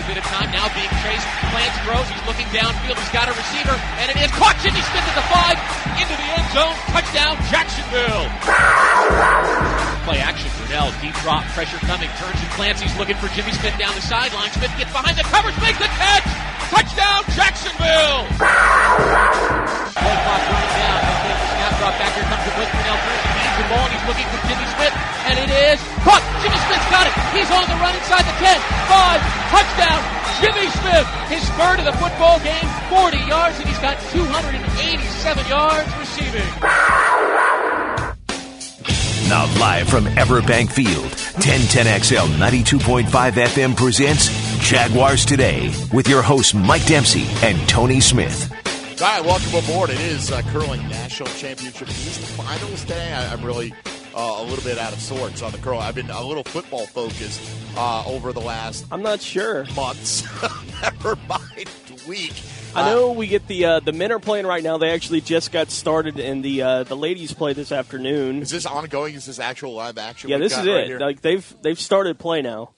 bit of time, now being chased. Plants throws, he's looking downfield, he's got a receiver, and it is caught. Jimmy Smith at the 5, into the end zone, touchdown Jacksonville. Play action, Brunell, deep drop, pressure coming, turns and plants, he's looking for Jimmy Smith down the sideline. Smith gets behind the covers, makes the catch! Touchdown Jacksonville! Play clock running down, he'll take the snap drop, back here comes the blitz, Brunell turns and leads the ball, and he's looking for Jimmy Smith, and it is caught! Jimmy Smith's got it! He's on the run inside the 10, 5, touchdown! Jimmy Smith, his third of the football game, 40 yards, and he's got 287 yards receiving. Now live from Everbank Field, 1010XL 92.5 FM presents Jaguars Today with your hosts Mike Dempsey and Tony Smith. All right, welcome aboard. It is Curling National Championship East Finals today. I'm really a little bit out of sorts on the curl. I've been a little football focused over the last I'm not sure. months, never mind week. I know we get the men are playing right now. They actually just got started, and the ladies play this afternoon. Is this ongoing? Is this actual live action? Yeah, this is right it. Here? Like they've started play now.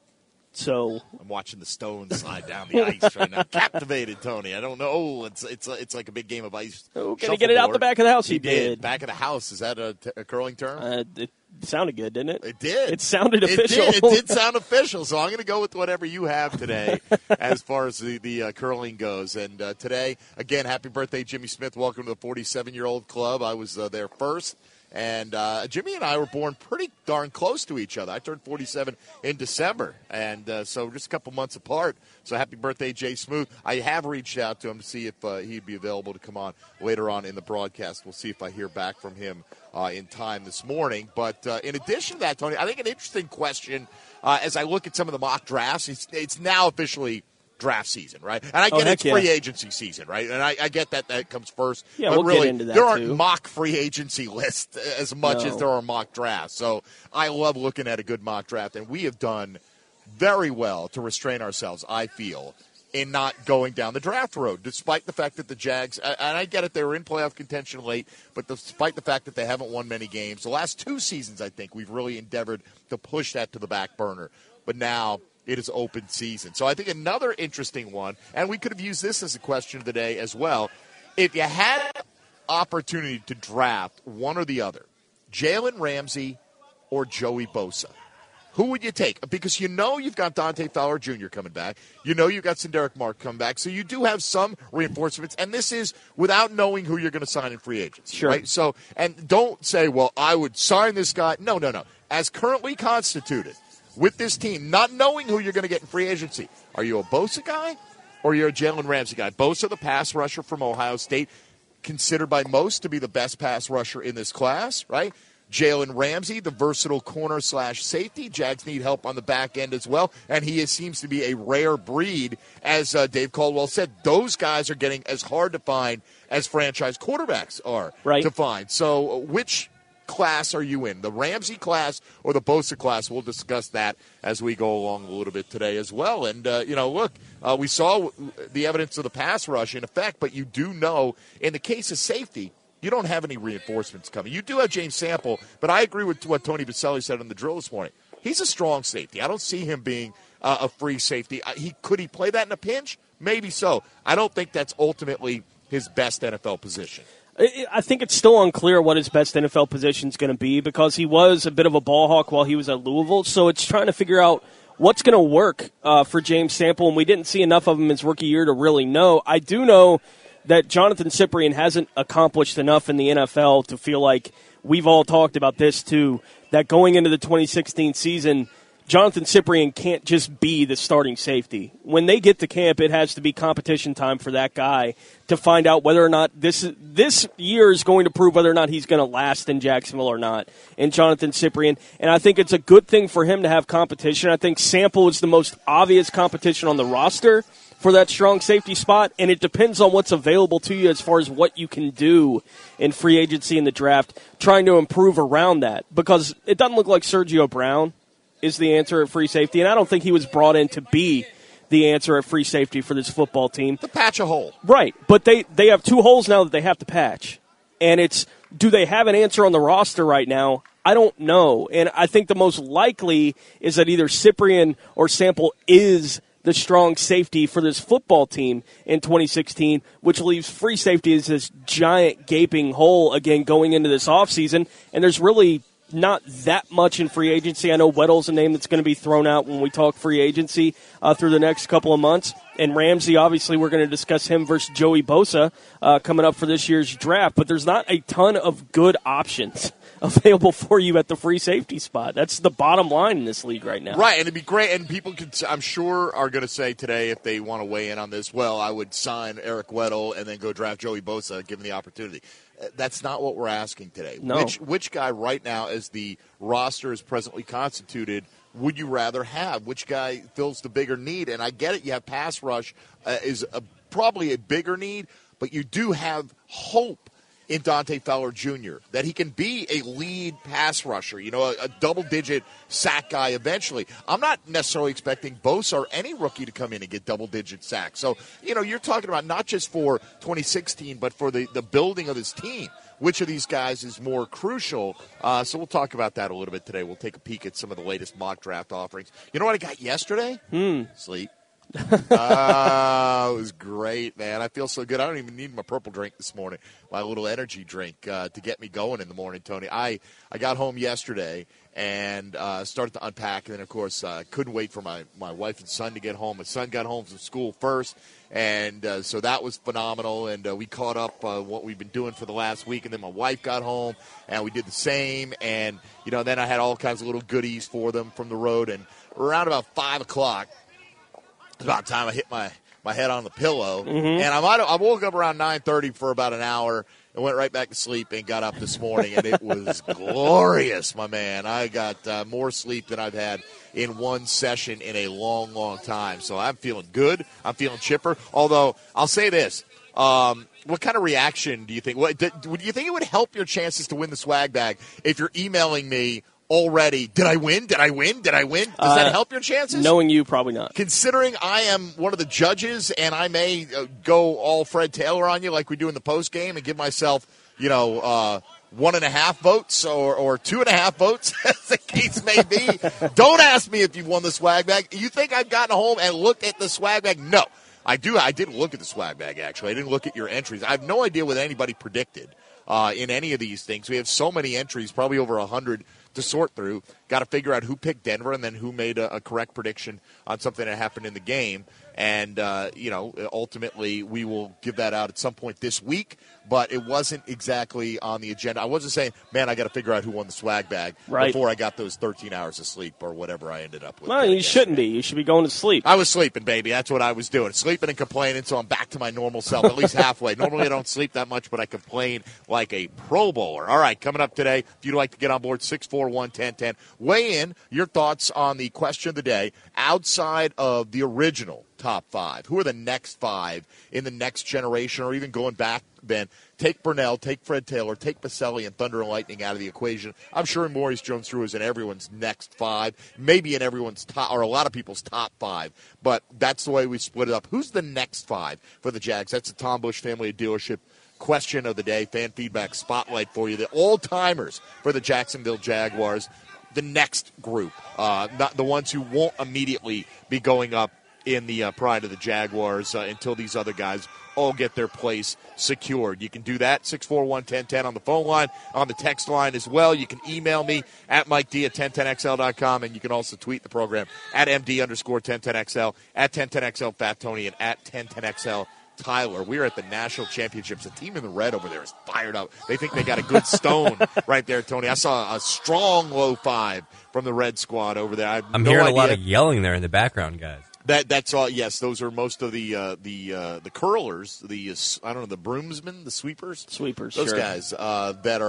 So I'm watching the stones slide down the ice right now. Captivated, Tony. I don't know. Oh, it's like a big game of ice. Oh, can he get it out the back of the house? He did. Back of the house. Is that a curling term? It sounded good, didn't it? It did. It sounded official. It did sound official. So I'm going to go with whatever you have today as far as the curling goes. And today, again, happy birthday, Jimmy Smith. Welcome to the 47-year-old club. I was there first. And Jimmy and I were born pretty darn close to each other. I turned 47 in December, and so just a couple months apart. So happy birthday, Jay Smooth. I have reached out to him to see if he'd be available to come on later on in the broadcast. We'll see if I hear back from him in time this morning. But in addition to that, Tony, I think an interesting question as I look at some of the mock drafts, it's now officially draft season, right? And I get it's free agency season, right? And I get that comes first. Yeah, but we'll really, get into that there aren't too. mock free agency lists as much as there are mock drafts. So I love looking at a good mock draft, and we have done very well to restrain ourselves, I feel, in not going down the draft road, despite the fact that the Jags, and I get it, they were in playoff contention late, but despite the fact that they haven't won many games, the last 2 seasons, I think, we've really endeavored to push that to the back burner. But now it is open season. So I think another interesting one, and we could have used this as a question of the day as well, if you had opportunity to draft one or the other, Jalen Ramsey or Joey Bosa, who would you take? Because you know you've got Dante Fowler Jr. coming back. You know you've got Sinderick Mark coming back. So you do have some reinforcements. And this is without knowing who you're going to sign in free agency. Sure. Right? So, and don't say, well, I would sign this guy. No. As currently constituted with this team, not knowing who you're going to get in free agency, are you a Bosa guy or you're a Jalen Ramsey guy? Bosa, the pass rusher from Ohio State, considered by most to be the best pass rusher in this class, right? Jalen Ramsey, the versatile corner/safety. Jags need help on the back end as well, and he seems to be a rare breed. As Dave Caldwell said, those guys are getting as hard to find as franchise quarterbacks are to find. So which class are you in, the Ramsey class or the Bosa class? We'll discuss that as we go along a little bit today as well. And, look, we saw the evidence of the pass rush in effect, but you do know in the case of safety, you don't have any reinforcements coming. You do have James Sample, but I agree with what Tony Baselli said on the drill this morning. He's a strong safety. I don't see him being a free safety. Could he play that in a pinch? Maybe so. I don't think that's ultimately his best NFL position. I think it's still unclear what his best NFL position is going to be because he was a bit of a ball hawk while he was at Louisville. So it's trying to figure out what's going to work for James Sample, and we didn't see enough of him his rookie year to really know. I do know that Jonathan Cyprien hasn't accomplished enough in the NFL to feel like we've all talked about this too, that going into the 2016 season, Jonathan Cyprien can't just be the starting safety. When they get to camp, it has to be competition time for that guy to find out whether or not this year is going to prove whether or not he's going to last in Jacksonville or not. And Jonathan Cyprien, and I think it's a good thing for him to have competition. I think Sample is the most obvious competition on the roster for that strong safety spot, and it depends on what's available to you as far as what you can do in free agency in the draft, trying to improve around that. Because it doesn't look like Sergio Brown is the answer at free safety, and I don't think he was brought in to be the answer at free safety for this football team. To patch a hole. Right, but they have 2 holes now that they have to patch. And it's, do they have an answer on the roster right now? I don't know. And I think the most likely is that either Cyprien or Sample is the strong safety for this football team in 2016, which leaves free safety as this giant gaping hole again going into this offseason. And there's really not that much in free agency. I know Weddle's a name that's going to be thrown out when we talk free agency through the next couple of months. And Ramsey, obviously, we're going to discuss him versus Joey Bosa coming up for this year's draft. But there's not a ton of good options available for you at the free safety spot. That's the bottom line in this league right now. Right, and it'd be great. And people could, I'm sure, are going to say today, if they want to weigh in on this, well, I would sign Eric Weddle and then go draft Joey Bosa, given the opportunity. That's not what we're asking today. No. Which guy right now, as the roster is presently constituted, would you rather have? Which guy fills the bigger need? And I get it, you have pass rush is probably a bigger need, but you do have hope in Dante Fowler Jr., that he can be a lead pass rusher, a double-digit sack guy eventually. I'm not necessarily expecting Bosa or any rookie to come in and get double-digit sacks. So, you're talking about not just for 2016, but for the building of this team. Which of these guys is more crucial? So we'll talk about that a little bit today. We'll take a peek at some of the latest mock draft offerings. You know what I got yesterday? Sleep. It was great, man. I feel so good. I don't even need my purple drink this morning, my little energy drink to get me going in the morning, Tony. I got home yesterday and started to unpack, and then, of course, couldn't wait for my wife and son to get home. My son got home from school first, and so that was phenomenal, and we caught up what we've been doing for the last week, and then my wife got home, and we did the same, and, then I had all kinds of little goodies for them from the road, and around about 5 o'clock, it's about time I hit my head on the pillow, and I woke up around 9:30 for about an hour and went right back to sleep and got up this morning, and it was glorious, my man. I got more sleep than I've had in one session in a long, long time. So I'm feeling good. I'm feeling chipper. Although I'll say this. What kind of reaction do you think? Do you think it would help your chances to win the swag bag if you're emailing me already, did I win? Did I win? Did I win? Does that help your chances? Knowing you, probably not. Considering I am one of the judges and I may go all Fred Taylor on you like we do in the post game and give myself, 1.5 votes or 2.5 votes, as the case may be. Don't ask me if you've won the swag bag. You think I've gotten home and looked at the swag bag? No. I didn't look at the swag bag, actually. I didn't look at your entries. I have no idea what anybody predicted in any of these things. We have so many entries, probably over 100 to sort through. Got to figure out who picked Denver and then who made a correct prediction on something that happened in the game. And, ultimately we will give that out at some point this week. But it wasn't exactly on the agenda. I wasn't saying, man, I got to figure out who won the swag bag before I got those 13 hours of sleep or whatever I ended up with. Well, you shouldn't be. You should be going to sleep. I was sleeping, baby. That's what I was doing. Sleeping and complaining, so I'm back to my normal self, at least halfway. Normally I don't sleep that much, but I complain like a Pro Bowler. All right, coming up today, if you'd like to get on board, 641-1010. Weigh in your thoughts on the question of the day outside of the original top 5. Who are the next 5 in the next generation or even going back then? Take Burnell, take Fred Taylor, take Baselli and Thunder and Lightning out of the equation. I'm sure Maurice Jones-Drew is in everyone's next 5, maybe in everyone's top, or a lot of people's top 5. But that's the way we split it up. Who's the next 5 for the Jags? That's the Tom Busch Family Dealership question of the day, fan feedback spotlight for you. The all-timers for the Jacksonville Jaguars, the next group, not the ones who won't immediately be going up in the pride of the Jaguars until these other guys all get their place secured. You can do that, 641-1010 on the phone line, on the text line as well. You can email me at MikeD@1010XL.com, and you can also tweet the program at MD_1010XL, at 1010XL Fat Tony, and at 1010XL Tyler. We're at the national championships. The team in the red over there is fired up. They think they got a good stone right there, Tony. I saw a strong low 5 from the red squad over there. I'm hearing a lot of yelling there in the background, guys. That's all. Yes, those are most of the curlers, the broomsmen, the sweepers, those sure. guys that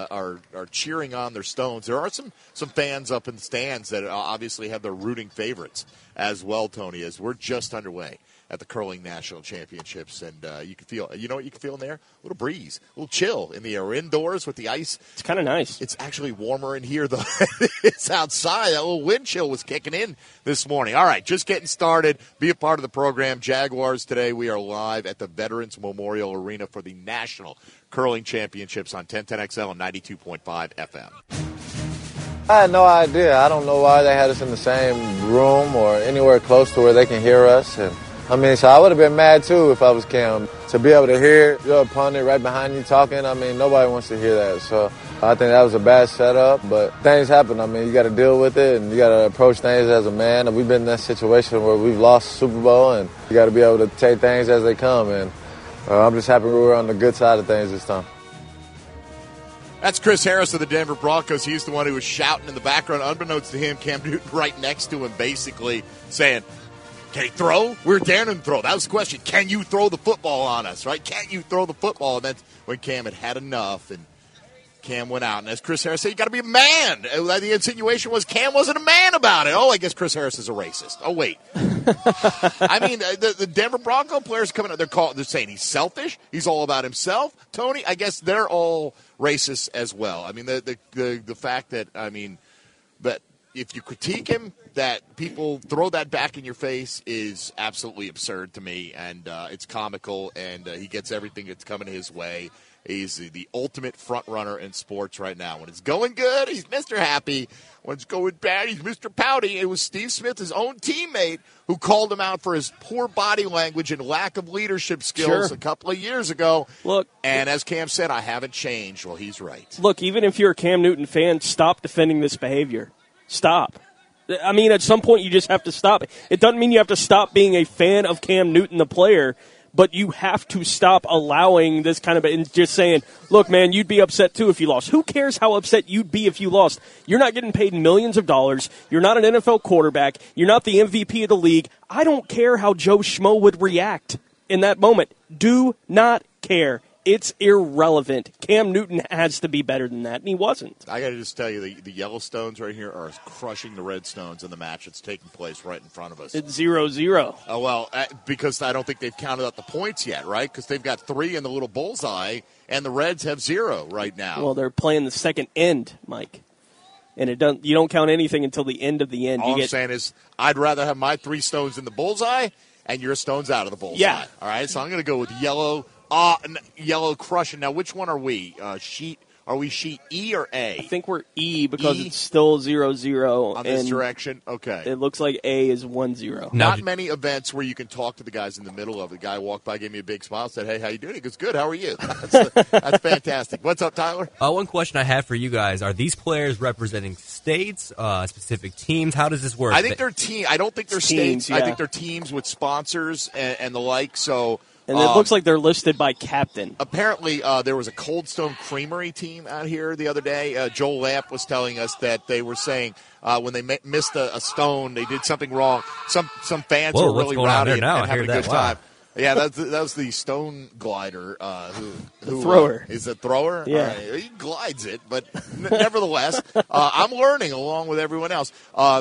are cheering on their stones. There are some fans up in the stands that obviously have their rooting favorites as well, Tony. As we're just underway at the curling national championships, and you can feel, you know what you can feel in there? A little breeze, a little chill in the air. We're indoors with the ice. It's kind of nice. It's actually warmer in here though. It's outside. That little wind chill was kicking in this morning. All right, just getting started. Be a part of the program. Jaguars today. We are live at the Veterans Memorial Arena for the National Curling Championships on 1010XL and 92.5 FM. I had no idea. I don't know why they had us in the same room or anywhere close to where they can hear us. And so I would have been mad too if I was Cam. To be able to hear your opponent right behind you talking, nobody wants to hear that. So I think that was a bad setup, but things happen. You got to deal with it, and you got to approach things as a man. And we've been in that situation where we've lost Super Bowl, and you got to be able to take things as they come. And I'm just happy we were on the good side of things this time. That's Chris Harris of the Denver Broncos. He's the one who was shouting in the background. Unbeknownst to him, Cam Newton right next to him basically saying, can he throw? We're daring him to throw. That was the question. Can you throw the football on us, right? Can you throw the football? And that's when Cam had enough, and Cam went out. And as Chris Harris said, you got to be a man. The insinuation was Cam wasn't a man about it. Oh, I guess Chris Harris is a racist. Oh, wait. The Denver Bronco players coming out, they're saying he's selfish. He's all about himself. Tony, I guess they're all racist as well. The fact that, that if you critique him, that people throw that back in your face is absolutely absurd to me, and it's comical, and he gets everything that's coming his way. He's the ultimate front runner in sports right now. When it's going good, he's Mr. Happy. When it's going bad, he's Mr. Pouty. It was Steve Smith, his own teammate, who called him out for his poor body language and lack of leadership skills a couple of years ago. Look, and as Cam said, I haven't changed. Well, he's right. Look, even if you're a Cam Newton fan, stop defending this behavior. Stop. At some point you just have to stop. It doesn't mean you have to stop being a fan of Cam Newton, the player, but you have to stop allowing this kind of and just saying, look, man, you'd be upset too if you lost. Who cares how upset you'd be if you lost? You're not getting paid millions of dollars. You're not an NFL quarterback. You're not the MVP of the league. I don't care how Joe Schmo would react in that moment. Do not care. It's irrelevant. Cam Newton has to be better than that, and he wasn't. I got to just tell you, the Yellowstones right here are crushing the Redstones in the match that's taking place right in front of us. It's 0-0. Oh, well, because I don't think they've counted out the points yet, right? Because they've got 3 in the little bullseye, and the Reds have 0 right now. Well, they're playing the second end, Mike. And you don't count anything until the end of the end. All I'm saying is I'd rather have my 3 stones in the bullseye and your stones out of the bullseye. Yeah. All right, so I'm going to go with yellow crushing. Now, which one are we? Are we sheet E or A? I think we're E because it's still 0-0. On this direction? Okay. It looks like A is 1-0. Not many events where you can talk to the guys in the middle of it. The guy walked by, gave me a big smile, said, hey, how you doing? He goes, good, how are you? That's fantastic. What's up, Tyler? One question I have for you guys. Are these players representing states, specific teams? How does this work? I think they're teams. I don't think they're states. Yeah. I think they're teams with sponsors and the like, so... And it looks like they're listed by captain. Apparently, there was a Cold Stone Creamery team out here the other day. Joel Lamp was telling us that they were saying when they missed a stone, they did something wrong. Some fans were really rowdy and having a good time. Yeah, that was the stone glider. Who thrower. Is a thrower? Yeah. Right. He glides it, but nevertheless, I'm learning along with everyone else.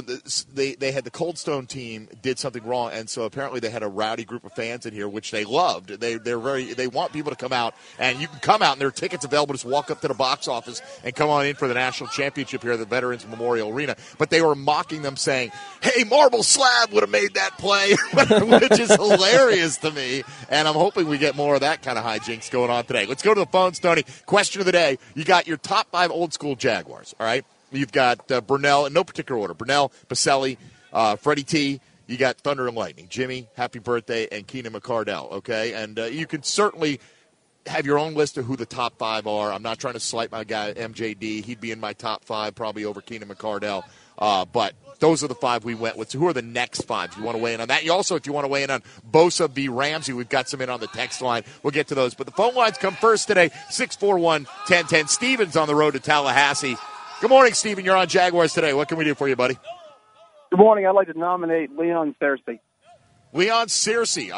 They had the Cold Stone team did something wrong, and so apparently they had a rowdy group of fans in here, which they loved. They want people to come out, and you can come out, and there are tickets available. Just walk up to the box office and come on in for the national championship here at the Veterans Memorial Arena. But they were mocking them, saying, "Hey, Marble Slab would have made that play," which is hilarious to me. And I'm hoping we get more of that kind of hijinks going on today. Let's go to the phones, Tony. Question of the day. You got your top 5 old school Jaguars, all right? You've got Burnell, in no particular order. Burnell, Baselli, Freddie T. You got Thunder and Lightning. Jimmy, happy birthday, and Keenan McCardell, okay? And you can certainly have your own list of who the top 5 are. I'm not trying to slight my guy, MJD. He'd be in my top 5, probably over Keenan McCardell. But those are the 5 we went with. So who are the next 5? If you want to weigh in on that. You also, if you want to weigh in on Bosa v. Ramsey, we've got some in on the text line. We'll get to those. But the phone lines come first today, 641-1010. Steven's on the road to Tallahassee. Good morning, Steven. You're on Jaguars today. What can we do for you, buddy? Good morning. I'd like to nominate Leon Searcy. Leon Searcy.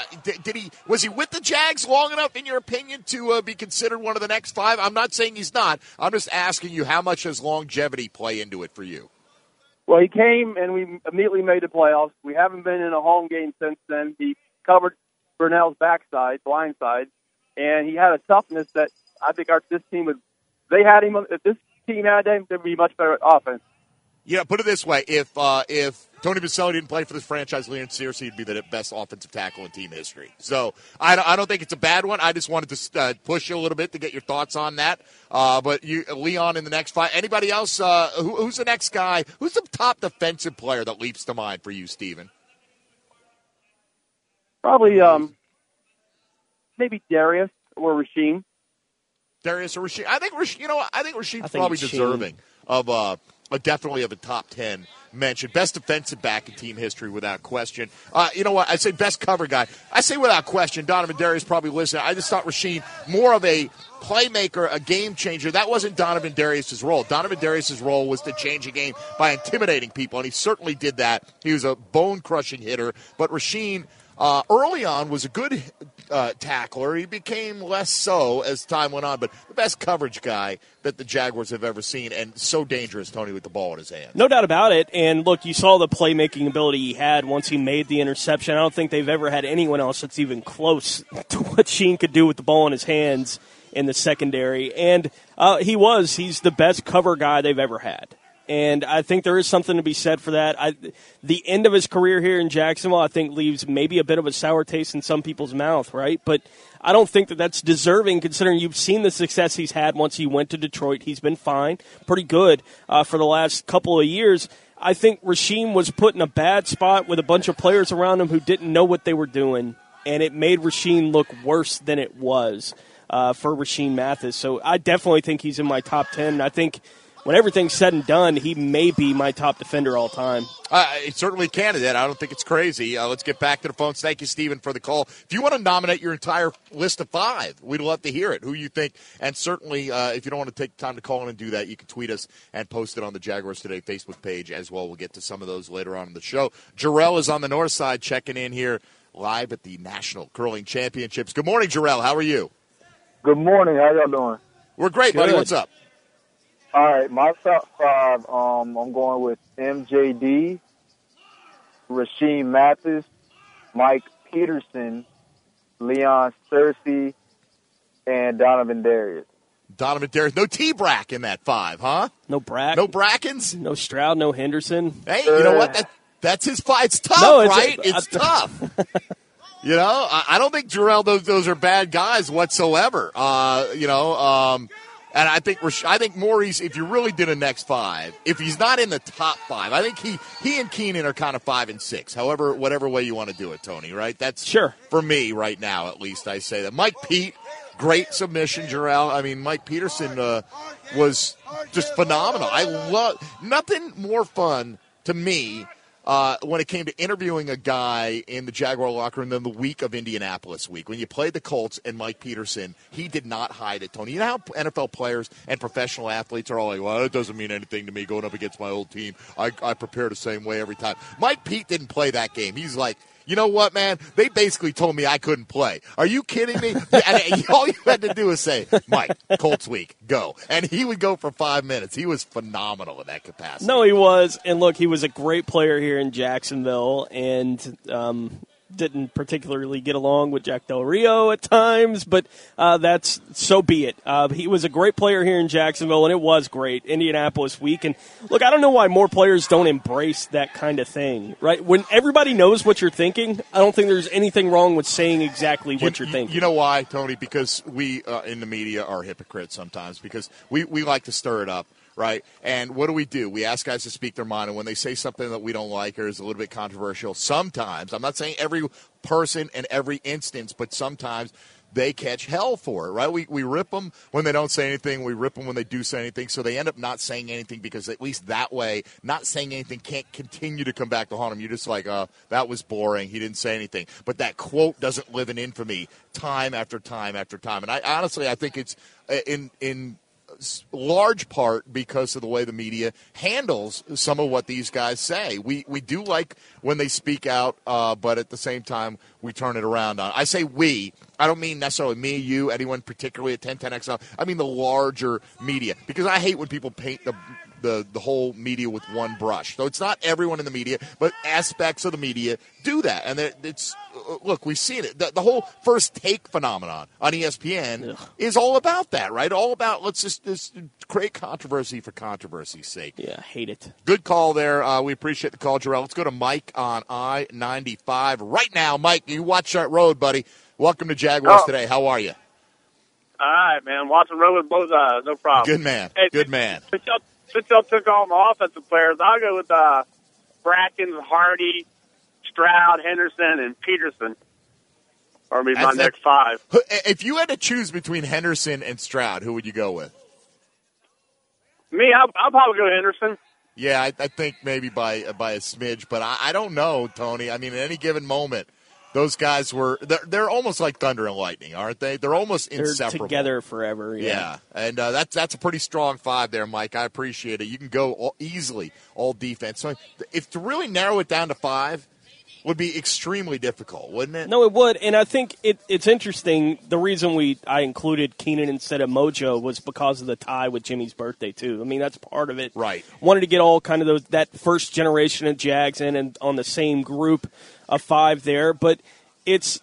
Was he with the Jags long enough, in your opinion, to be considered one of the next 5? I'm not saying he's not. I'm just asking you, how much does longevity play into it for you? Well, he came, and we immediately made the playoffs. We haven't been in a home game since then. He covered Burnell's blind side, and he had a toughness that I think this team would – they had him – if this team had him, there would be much better offense. Yeah, put it this way: if Tony Baselli didn't play for this franchise, Leon Searcy would be the best offensive tackle in team history. So I don't think it's a bad one. I just wanted to push you a little bit to get your thoughts on that. But Leon in the next 5. Anybody else? Who's the next guy? Who's the top defensive player that leaps to mind for you, Steven? Probably maybe Darius or Rasheem. Darius or Rasheem? I think Rasheem's probably Rasheem. deserving of definitely of a top 10 mention. Best defensive back in team history without question. You know what? I say best cover guy. I say without question. Donovan Darius probably listening. I just thought Rasheem more of a playmaker, a game changer. That wasn't Donovan Darius' role. Donovan Darius' role was to change a game by intimidating people, and he certainly did that. He was a bone-crushing hitter. But Rasheem, early on, was a good tackler. He became less so as time went on, but the best coverage guy that the Jaguars have ever seen, and so dangerous, Tony, with the ball in his hand. No doubt about it. And, look, you saw the playmaking ability he had once he made the interception. I don't think they've ever had anyone else that's even close to what Sheen could do with the ball in his hands in the secondary. And he's the best cover guy they've ever had. And I think there is something to be said for that. The end of his career here in Jacksonville, I think, leaves maybe a bit of a sour taste in some people's mouth, right? But I don't think that that's deserving, considering you've seen the success he's had once he went to Detroit. He's been fine, pretty good for the last couple of years. I think Rasheem was put in a bad spot with a bunch of players around him who didn't know what they were doing, and it made Rasheem look worse than it was for Rasheem Mathis. So I definitely think he's in my top 10, and I think when everything's said and done, he may be my top defender all time. It's certainly a candidate. I don't think it's crazy. Let's get back to the phones. Thank you, Steven, for the call. If you want to nominate your entire list of 5, we'd love to hear it, who you think. And certainly, if you don't want to take time to call in and do that, you can tweet us and post it on the Jaguars Today Facebook page as well. We'll get to some of those later on in the show. Jarrell is on the north side checking in here live at the National Curling Championships. Good morning, Jarrell. How are you? Good morning. How y'all doing? We're great, buddy. What's up? All right, my top 5, I'm going with MJD, Rasheem Mathis, Mike Peterson, Leon Searcy, and Donovan Darius. Donovan Darius. No T-Brack in that 5, huh? No Brack. No Brackens? No Stroud, no Henderson. Hey, you know what? That's his 5. It's tough, right? It's tough. You know, I don't think Jarrell, those are bad guys whatsoever. And I think Maurice, if you really did a next 5, if he's not in the top 5, I think he and Keenan are kind of 5 and 6. However, whatever way you want to do it, Tony, right? That's sure for me right now, at least I say that. Mike Pete, great submission, Jarrell. I mean, Mike Peterson was just phenomenal. I love nothing more fun to me when it came to interviewing a guy in the Jaguar locker room than the week of Indianapolis week. When you played the Colts and Mike Peterson, he did not hide it, Tony. You know how NFL players and professional athletes are all like, well, it doesn't mean anything to me going up against my old team. I prepare the same way every time. Mike Pete didn't play that game. He's like, you know what, man? They basically told me I couldn't play. Are you kidding me? And all you had to do was say, Mike, Colts week, go. And he would go for 5 minutes. He was phenomenal in that capacity. No, he was. And look, he was a great player here in Jacksonville and didn't particularly get along with Jack Del Rio at times, but that's so be it. He was a great player here in Jacksonville, and it was great. Indianapolis week. And look, I don't know why more players don't embrace that kind of thing, right? When everybody knows what you're thinking, I don't think there's anything wrong with saying exactly what you're thinking. You know why, Tony? Because we in the media are hypocrites sometimes because we like to stir it up. Right? And what do? We ask guys to speak their mind, and when they say something that we don't like or is a little bit controversial, sometimes, I'm not saying every person in every instance, but sometimes they catch hell for it, right? We rip them when they don't say anything. We rip them when they do say anything. So they end up not saying anything because at least that way, not saying anything can't continue to come back to haunt them. You're just like, that was boring. He didn't say anything. But that quote doesn't live in infamy time after time after time. And I think it's in large part because of the way the media handles some of what these guys say. We do like when they speak out, but at the same time, we turn it around on. I say we. I don't mean necessarily me, you, anyone particularly at 1010XL. I mean the larger media, because I hate when people paint the whole media with one brush. So it's not everyone in the media, but aspects of the media do that. And it's look, we've seen it. The whole First Take phenomenon on ESPN is all about that, right? All about let's just create controversy for controversy's sake. Yeah, I hate it. Good call there. We appreciate the call, Jarrell. Let's go to Mike on I-95 right now. Mike, you watch that road, buddy. Welcome to Jaguars Today. How are you? All right, man. Watching road with both eyes, no problem. Good man. Hey, good man. Since y'all took on the offensive players, I'll go with Brackens, Hardy, Stroud, Henderson, and Peterson. Or maybe my next five. If you had to choose between Henderson and Stroud, who would you go with? Me, I'll probably go Henderson. Yeah, I think maybe by a smidge, but I don't know, Tony. I mean, at any given moment, those guys they're almost like thunder and lightning, aren't they? They're almost inseparable. They're together forever. Yeah, and that's a pretty strong five there, Mike. I appreciate it. You can go easily all defense. So if to really narrow it down to five would be extremely difficult, wouldn't it? No, it would, and I think it's interesting. The reason I included Keenan instead of Mojo was because of the tie with Jimmy's birthday too. I mean, that's part of it. Right. Wanted to get all kind of that first generation of Jags in and on the same group of five there, but it's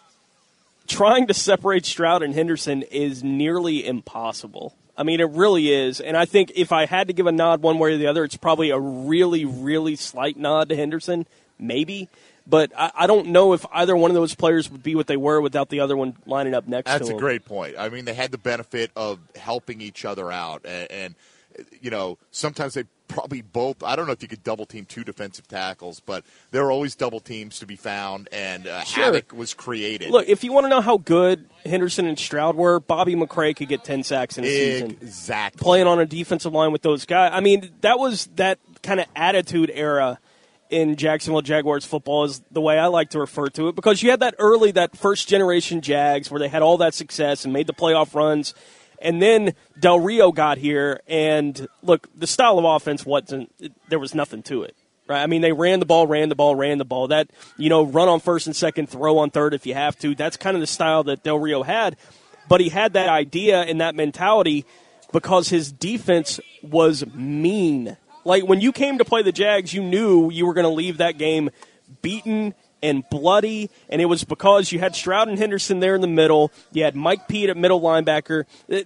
trying to separate Stroud and Henderson is nearly impossible. I mean, it really is, and I think if I had to give a nod one way or the other, it's probably a really, really slight nod to Henderson, maybe. But I don't know if either one of those players would be what they were without the other one lining up next to them. That's a great point. I mean, they had the benefit of helping each other out. And you know, sometimes they probably both – I don't know if you could double-team two defensive tackles, but there are always double teams to be found, and havoc was created. Look, if you want to know how good Henderson and Stroud were, Bobby McCray could get 10 sacks in a season. Exactly. Playing on a defensive line with those guys. I mean, that was that kind of attitude era in Jacksonville Jaguars football is the way I like to refer to it, because you had that first-generation Jags where they had all that success and made the playoff runs, and then Del Rio got here, and look, the style of offense there was nothing to it, right? I mean, they ran the ball. That, run on first and second, throw on third if you have to. That's kind of the style that Del Rio had, but he had that idea and that mentality because his defense was mean. Like, when you came to play the Jags, you knew you were going to leave that game beaten and bloody, and it was because you had Stroud and Henderson there in the middle. You had Mike Pete at middle linebacker.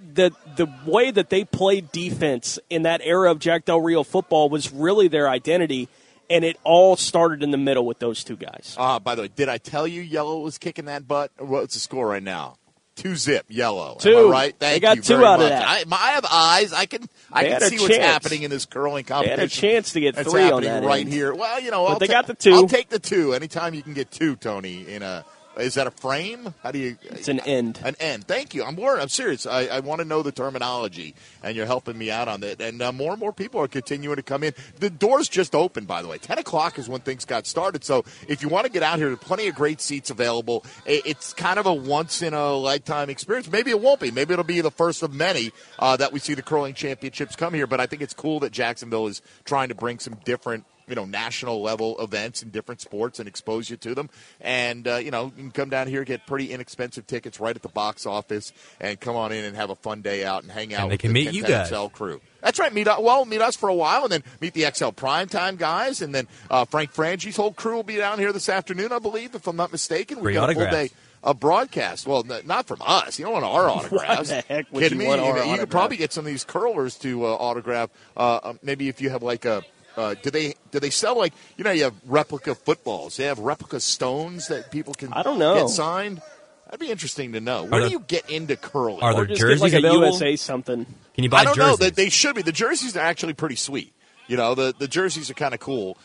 The way that they played defense in that era of Jack Del Rio football was really their identity, and it all started in the middle with those two guys. By the way, did I tell you Yellow was kicking that butt? What's the score right now? 2-0 Yellow. 2. Am I right? They got 2 out of that. I have eyes. I can see what's happening in this curling competition. They had a chance to get 3 on that right end. here. Well, they got the 2. I'll take the 2. Anytime you can get 2, Tony, is that a frame? How do you? It's an end. An end. Thank you. I'm serious. I want to know the terminology, and you're helping me out on that. And more and more people are continuing to come in. The doors just opened, by the way. 10 o'clock is when things got started. So if you want to get out here, there are plenty of great seats available. It's kind of a once-in-a-lifetime experience. Maybe it won't be. Maybe it'll be the first of many that we see the curling championships come here. But I think it's cool that Jacksonville is trying to bring some different national level events in different sports and expose you to them. And, you can come down here, get pretty inexpensive tickets right at the box office, and come on in and have a fun day out and hang out with the 1010 XL crew. That's right. Meet us for a while, and then meet the XL Primetime guys, and then Frank Frangi's whole crew will be down here this afternoon, I believe, if I'm not mistaken. We've got a full day of broadcast. Well, not from us. You don't want our autographs. What the heck would you want our autograph? You could probably get some of these curlers to autograph. Maybe if you have like a do they sell you have replica footballs? They have replica stones that people can get signed? That'd be interesting to know. Where do you get into curling? Are there or just jerseys get like available? A USA something. Can you buy jerseys? I don't know. They should be. The jerseys are actually pretty sweet. The jerseys are kind of cool.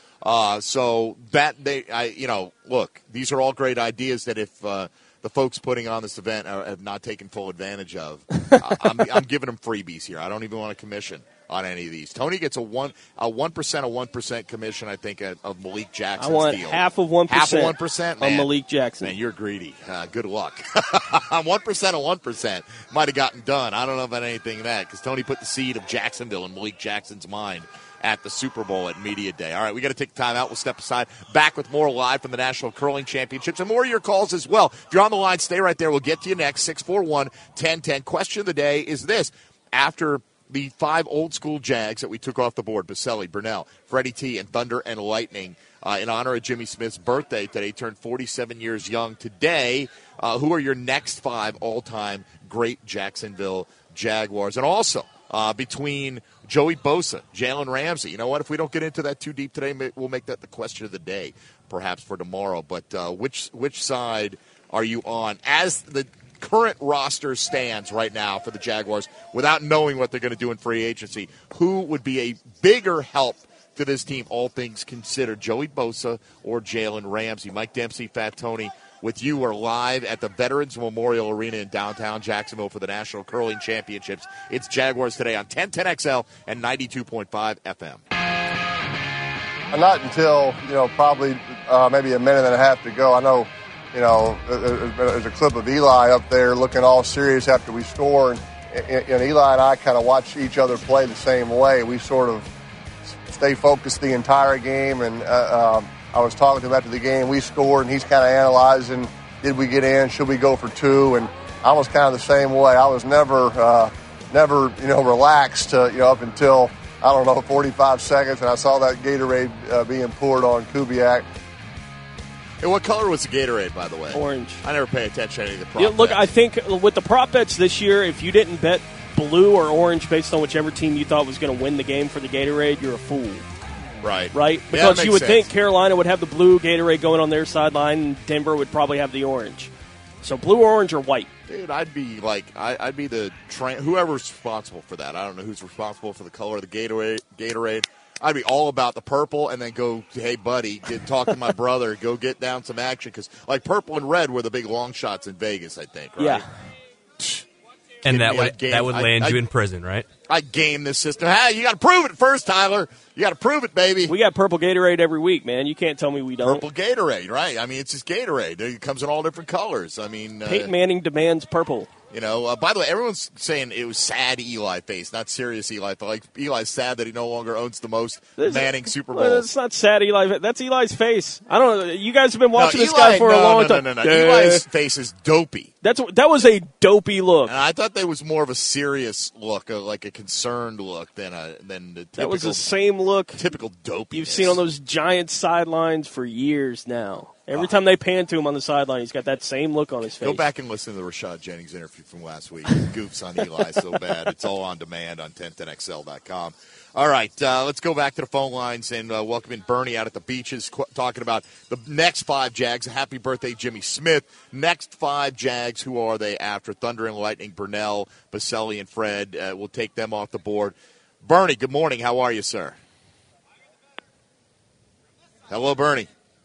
So that look, these are all great ideas that if the folks putting on this event have not taken full advantage of, I'm giving them freebies here. I don't even want a commission on any of these. Tony gets a 1% commission, I think, of Malik Jackson's deal. I want deal. half of 1%. Half of 1%? On Malik Jackson. Man, you're greedy. Good luck. 1% of 1% might have gotten done. I don't know about anything of that, because Tony put the seed of Jacksonville in Malik Jackson's mind at the Super Bowl at Media Day. All right, we got to take the time out. We'll step aside. Back with more live from the National Curling Championships and more of your calls as well. If you're on the line, stay right there. We'll get to you next. 641-1010. Question of the day is this. After the 5 old school Jags that we took off the board, Baselli, Burnell, Freddie T, and Thunder and Lightning, in honor of Jimmy Smith's birthday today. He turned 47 years young today. Who are your next 5 all-time great Jacksonville Jaguars? And also, between Joey Bosa, Jalen Ramsey. You know what? If we don't get into that too deep today, we'll make that the question of the day, perhaps for tomorrow. But which side are you on as the current roster stands right now for the Jaguars without knowing what they're going to do in free agency? Who would be a bigger help to this team, all things considered, Joey Bosa or Jalen Ramsey? Mike Dempsey, Fat Tony, with you. Are live at the Veterans Memorial Arena in downtown Jacksonville for the National Curling Championships. It's Jaguars Today on 1010XL and 92.5 FM. Not until, probably maybe a minute and a half to go. I know, there's a clip of Eli up there looking all serious after we score, and Eli and I kind of watch each other play the same way. We sort of stay focused the entire game, and I was talking to him after the game. We scored, and he's kind of analyzing, did we get in, should we go for 2? And I was kind of the same way. I was never relaxed, up until, 45 seconds, and I saw that Gatorade being poured on Kubiak. And what color was the Gatorade, by the way? Orange. I never pay attention to any of the prop bets. Look, I think with the prop bets this year, if you didn't bet blue or orange based on whichever team you thought was going to win the game for the Gatorade, you're a fool. Right. Because you would think Carolina would have the blue Gatorade going on their sideline, and Denver would probably have the orange. So blue, orange, or white. Dude, I'd be the whoever's responsible for that. I don't know who's responsible for the color of the Gatorade. I'd be all about the purple, and then go, hey, buddy, talk to my brother, go get down some action. Because, purple and red were the big long shots in Vegas, I think, right? Yeah. And that would land you in prison, right? I game this system. Hey, you got to prove it first, Tyler. You got to prove it, baby. We got purple Gatorade every week, man. You can't tell me we don't. Purple Gatorade, right? I mean, it's just Gatorade. It comes in all different colors. I mean, Peyton Manning demands purple. By the way, everyone's saying it was sad Eli face, not serious Eli. Like, Eli's sad that he no longer owns the most Manning Super Bowls. It's not sad Eli. That's Eli's face. I don't know. You guys have been watching this guy for a long time. No. Eli's face is dopey. That was a dopey look. And I thought that was more of a serious look, like a concerned look than the typical. That was the same look. Typical dopey. You've seen on those giant sidelines for years now. Every time they pan to him on the sideline, he's got that same look on his face. Go back and listen to the Rashad Jennings interview from last week. Goofs on Eli so bad. It's all on demand on 1010XL.com. All right, let's go back to the phone lines and welcome in Bernie out at the beaches, talking about the next 5 Jags. Happy birthday, Jimmy Smith. Next 5 Jags, who are they after? Thunder and Lightning, Burnell, Baselli, and Fred. We'll take them off the board. Bernie, good morning. How are you, sir? Hello, Bernie.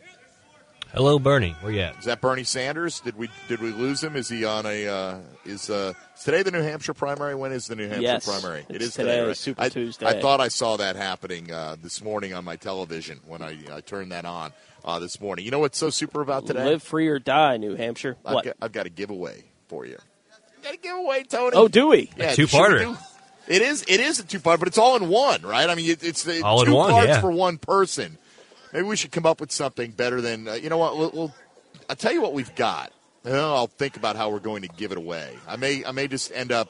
Hello, Bernie. Where you at? Is that Bernie Sanders? Did we lose him? Is he on a? Is today the New Hampshire primary? When is the New Hampshire primary? It is today, right? Super Tuesday. I thought I saw that happening this morning on my television when I turned that on this morning. You know what's so super about today? Live free or die, New Hampshire. I've got a giveaway for you. Got a giveaway, Tony. Oh, do we? Yeah, a 2-parter. It is a 2-part, but it's all in one, right? I mean, it's all 2 in one, parts yeah. for one person. Maybe we should come up with something better than you know what? I'll tell you what we've got. I'll think about how we're going to give it away. I may just end up,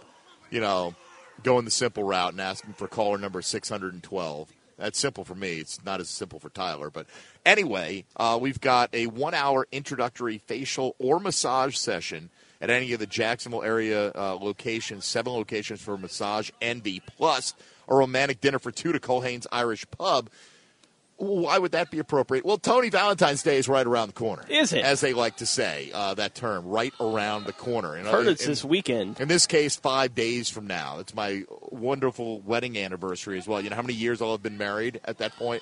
going the simple route and asking for caller number 612. That's simple for me. It's not as simple for Tyler. But anyway, we've got a 1-hour introductory facial or massage session at any of the Jacksonville area locations, 7 locations for Massage Envy, plus a romantic dinner for 2 to Culhane's Irish Pub. Why would that be appropriate? Well, Tony, Valentine's Day is right around the corner. Is it? As they like to say, that term, right around the corner. And heard it's this weekend. In this case, 5 days from now. It's my wonderful wedding anniversary as well. You know how many years I'll have been married at that point?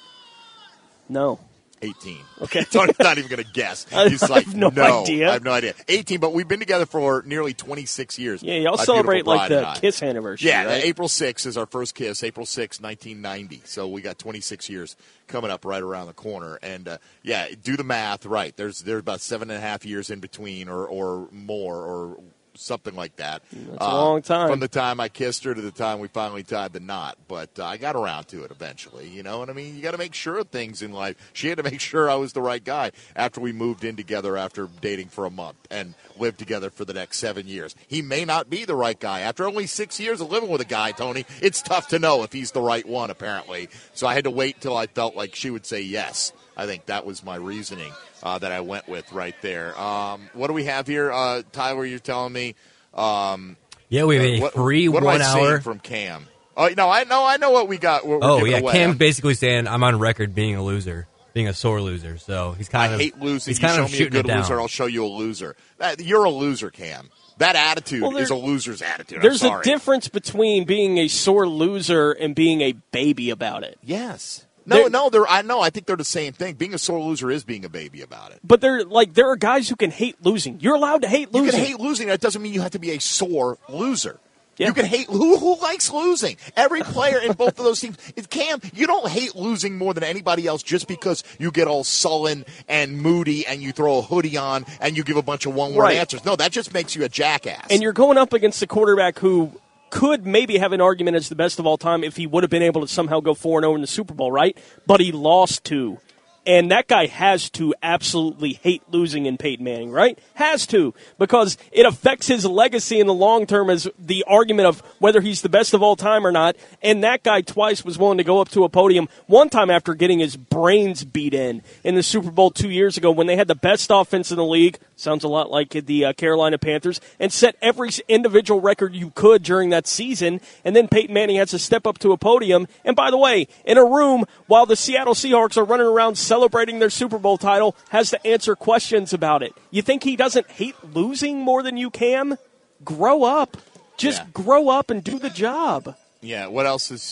No. 18. Okay. Tony's not even going to guess. He's I like, have no idea. I have no idea. 18, but we've been together for nearly 26 years. Yeah, y'all My celebrate beautiful like bride the and I. kiss anniversary, Yeah, right? April 6th is our first kiss, April 6th, 1990. So we got 26 years coming up right around the corner. And, do the math, right. There's about 7.5 years in between or more or something like that. That's a long time. From the time I kissed her to the time we finally tied the knot. But I got around to it eventually. You know what I mean? You got to make sure of things in life. She had to make sure I was the right guy after we moved in together after dating for a month and lived together for the next 7 years. He may not be the right guy. After only 6 years of living with a guy, Tony, it's tough to know if he's the right one, apparently. So I had to wait until I felt like she would say yes I think that was my reasoning that I went with right there. What do we have here? Tyler, you're telling me. Yeah, we have a free 1 hour. What am I seeing from Cam? Oh, no, I know what we got. We're giving away. Cam's basically saying I'm on record being a loser, being a sore loser. So he's kind of. I hate losing. He's you kind show of me a shooting good it down. loser, I'll show you a loser. You're a loser, Cam. That attitude is a loser's attitude. There's a difference between being a sore loser and being a baby about it. Yes. I think they're the same thing. Being a sore loser is being a baby about it. But there are guys who can hate losing. You're allowed to hate losing. You can hate losing. That doesn't mean you have to be a sore loser. Yeah. You can hate who likes losing. Every player in both of those teams. Cam, you don't hate losing more than anybody else just because you get all sullen and moody and you throw a hoodie on and you give a bunch of one-word answers. No, that just makes you a jackass. And you're going up against the quarterback who could maybe have an argument as the best of all time if he would have been able to somehow go 4-0 in the Super Bowl, right? But he lost to. And that guy has to absolutely hate losing in Peyton Manning, right? Has to, because it affects his legacy in the long term as the argument of whether he's the best of all time or not. And that guy twice was willing to go up to a podium, one time after getting his brains beat in the Super Bowl 2 years ago when they had the best offense in the league, sounds a lot like the Carolina Panthers, and set every individual record you could during that season. And then Peyton Manning has to step up to a podium. And by the way, in a room while the Seattle Seahawks are running around celebrating their Super Bowl title, has to answer questions about it. You think he doesn't hate losing more than you can? Grow up. Just grow up and do the job. Yeah, what else does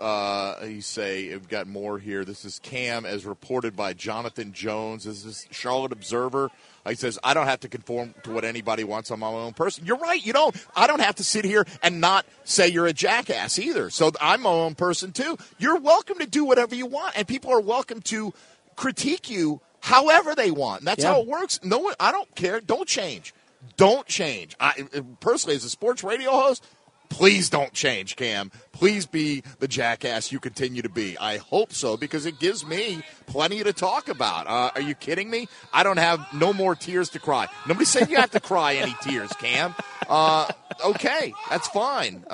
he say? We've got more here. This is Cam, as reported by Jonathan Jones. This is Charlotte Observer. He says, I don't have to conform to what anybody wants. I'm my own person. You're right. You don't. I don't have to sit here and not say you're a jackass either. So I'm my own person, too. You're welcome to do whatever you want, and people are welcome to critique you however they want. And that's how it works. No one, I don't care. Don't change. Don't change. Personally, as a sports radio host, please don't change, Cam. Please be the jackass you continue to be. I hope so, because it gives me plenty to talk about. Are you kidding me? I don't have no more tears to cry. Nobody said you have to cry any tears, Cam. Okay, that's fine.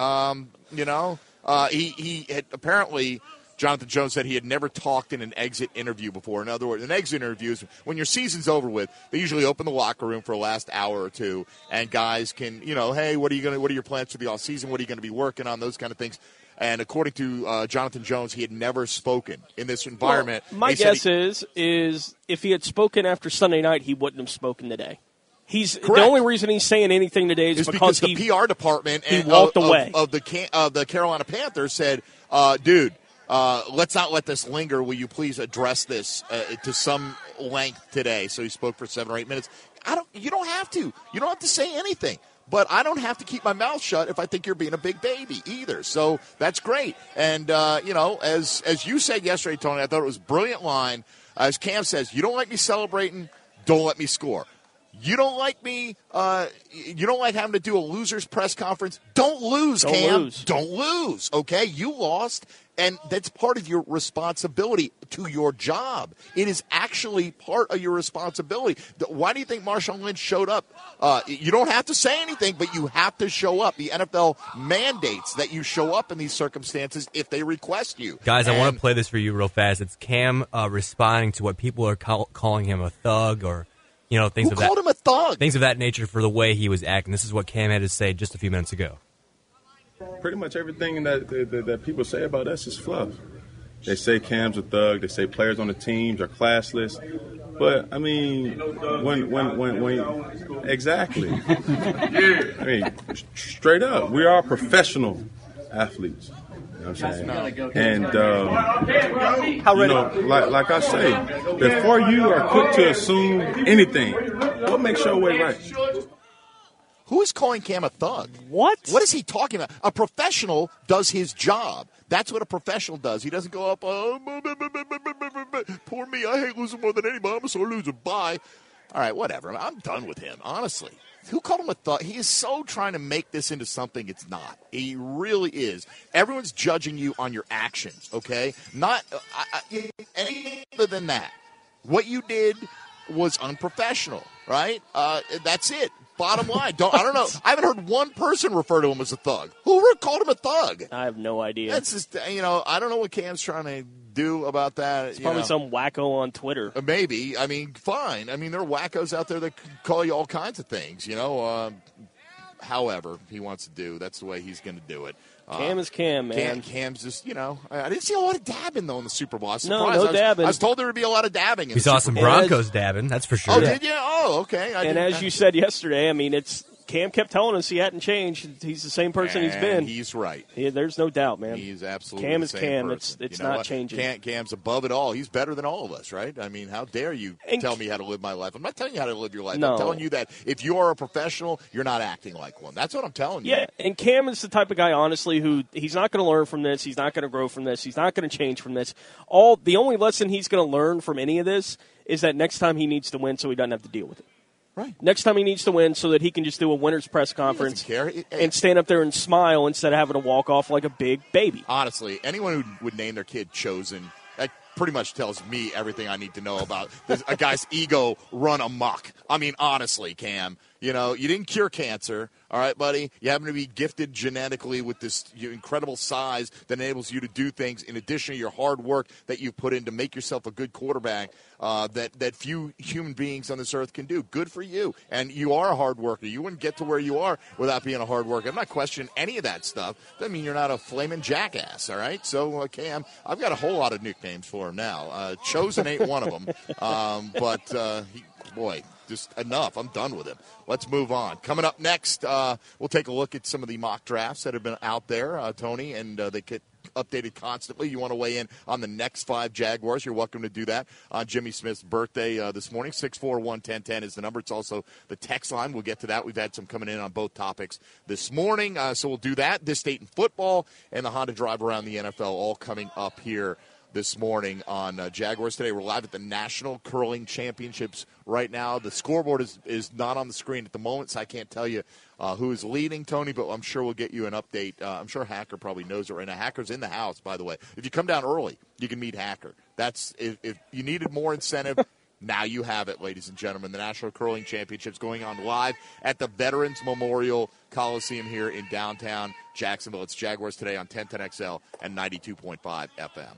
He had apparently, Jonathan Jones said he had never talked in an exit interview before. In other words, an exit interview is when your season's over with, they usually open the locker room for the last hour or two, and guys can, hey, what are your plans for the offseason? What are you going to be working on? Those kind of things. And according to Jonathan Jones, he had never spoken in this environment. Well, my guess is if he had spoken after Sunday night, he wouldn't have spoken today. The only reason he's saying anything today is because the PR department walked away of the Carolina Panthers said, dude, let's not let this linger. Will you please address this to some length today? So he spoke for 7 or 8 minutes. You don't have to. You don't have to say anything. But I don't have to keep my mouth shut if I think you're being a big baby either. So that's great. And, as you said yesterday, Tony, I thought it was a brilliant line. As Cam says, you don't like me celebrating, don't let me score. You don't like me, you don't like having to do a loser's press conference, don't lose, Cam. Don't lose, okay? You lost, and that's part of your responsibility to your job. It is actually part of your responsibility. Why do you think Marshawn Lynch showed up? You don't have to say anything, but you have to show up. The NFL mandates that you show up in these circumstances if they request you. Guys, I want to play this for you real fast. It's Cam responding to what people are calling him a thug or things Who called him a thug? Things of that nature for the way he was acting. This is what Cam had to say just a few minutes ago. Pretty much everything that people say about us is fluff. They say Cam's a thug. They say players on the teams are classless. But I mean, when exactly? I mean, straight up, we are professional athletes. You know what I'm saying? And, like I say, before you are quick to assume anything, what makes your way right? Who is calling Cam a thug? What? What is he talking about? A professional does his job. That's what a professional does. He doesn't go up, poor me, I hate losing more than anybody. I'm a sore loser. Bye. All right, whatever. I'm done with him, honestly. Who called him a thug? He is so trying to make this into something it's not. He really is. Everyone's judging you on your actions, okay? Not anything other than that. What you did was unprofessional, right? That's it. Bottom line. I don't know. I haven't heard one person refer to him as a thug. Who called him a thug? I have no idea. That's just, I don't know what Cam's trying to do about that? It's probably some wacko on Twitter. Maybe. I mean, fine. I mean, there are wackos out there that call you all kinds of things, however he wants to do. That's the way he's going to do it. Cam is Cam, man. Cam's just, I didn't see a lot of dabbing, though, in the Super Bowl. No dabbing. I was told there would be a lot of dabbing. We saw some Broncos dabbing, that's for sure. Oh, did you? Oh, okay. As you said yesterday, I mean, Cam kept telling us he hadn't changed. He's the same person he's been. He's right. There's no doubt, man. He's absolutely Cam the is same Cam. person. It's not changing. Cam's above it all. He's better than all of us, right? I mean, how dare you tell me how to live my life? I'm not telling you how to live your life. No. I'm telling you that if you are a professional, you're not acting like one. That's what I'm telling you. Yeah, and Cam is the type of guy, honestly, who he's not going to learn from this. He's not going to grow from this. He's not going to change from this. The only lesson he's going to learn from any of this is that next time he needs to win so he doesn't have to deal with it. Right. Next time he needs to win so that he can just do a winner's press conference and stand up there and smile instead of having to walk off like a big baby. Honestly, anyone who would name their kid Chosen, that pretty much tells me everything I need to know about a guy's ego run amok. I mean, honestly, Cam, you didn't cure cancer. All right, buddy? You happen to be gifted genetically with this incredible size that enables you to do things in addition to your hard work that you've put in to make yourself a good quarterback that few human beings on this earth can do. Good for you. And you are a hard worker. You wouldn't get to where you are without being a hard worker. I'm not questioning any of that stuff. Doesn't mean you're not a flaming jackass, all right? So, Cam, I've got a whole lot of nicknames for him now. Chosen ain't one of them. Boy, just enough. I'm done with him. Let's move on. Coming up next, we'll take a look at some of the mock drafts that have been out there, Tony, and they get updated constantly. You want to weigh in on the next 5 Jaguars, you're welcome to do that on Jimmy Smith's birthday this morning. 641-1010 is the number. It's also the text line. We'll get to that. We've had some coming in on both topics this morning, so we'll do that. This State in football and the Honda Drive around the NFL all coming up here this morning on Jaguars Today. We're live at the National Curling Championships right now. The scoreboard is not on the screen at the moment, so I can't tell you who is leading, Tony, but I'm sure we'll get you an update. I'm sure Hacker probably knows it right now. Hacker's in the house, by the way. If you come down early, you can meet Hacker. That's if you needed more incentive, now you have it, ladies and gentlemen. The National Curling Championships going on live at the Veterans Memorial Coliseum here in downtown Jacksonville. It's Jaguars Today on 1010XL and 92.5 FM.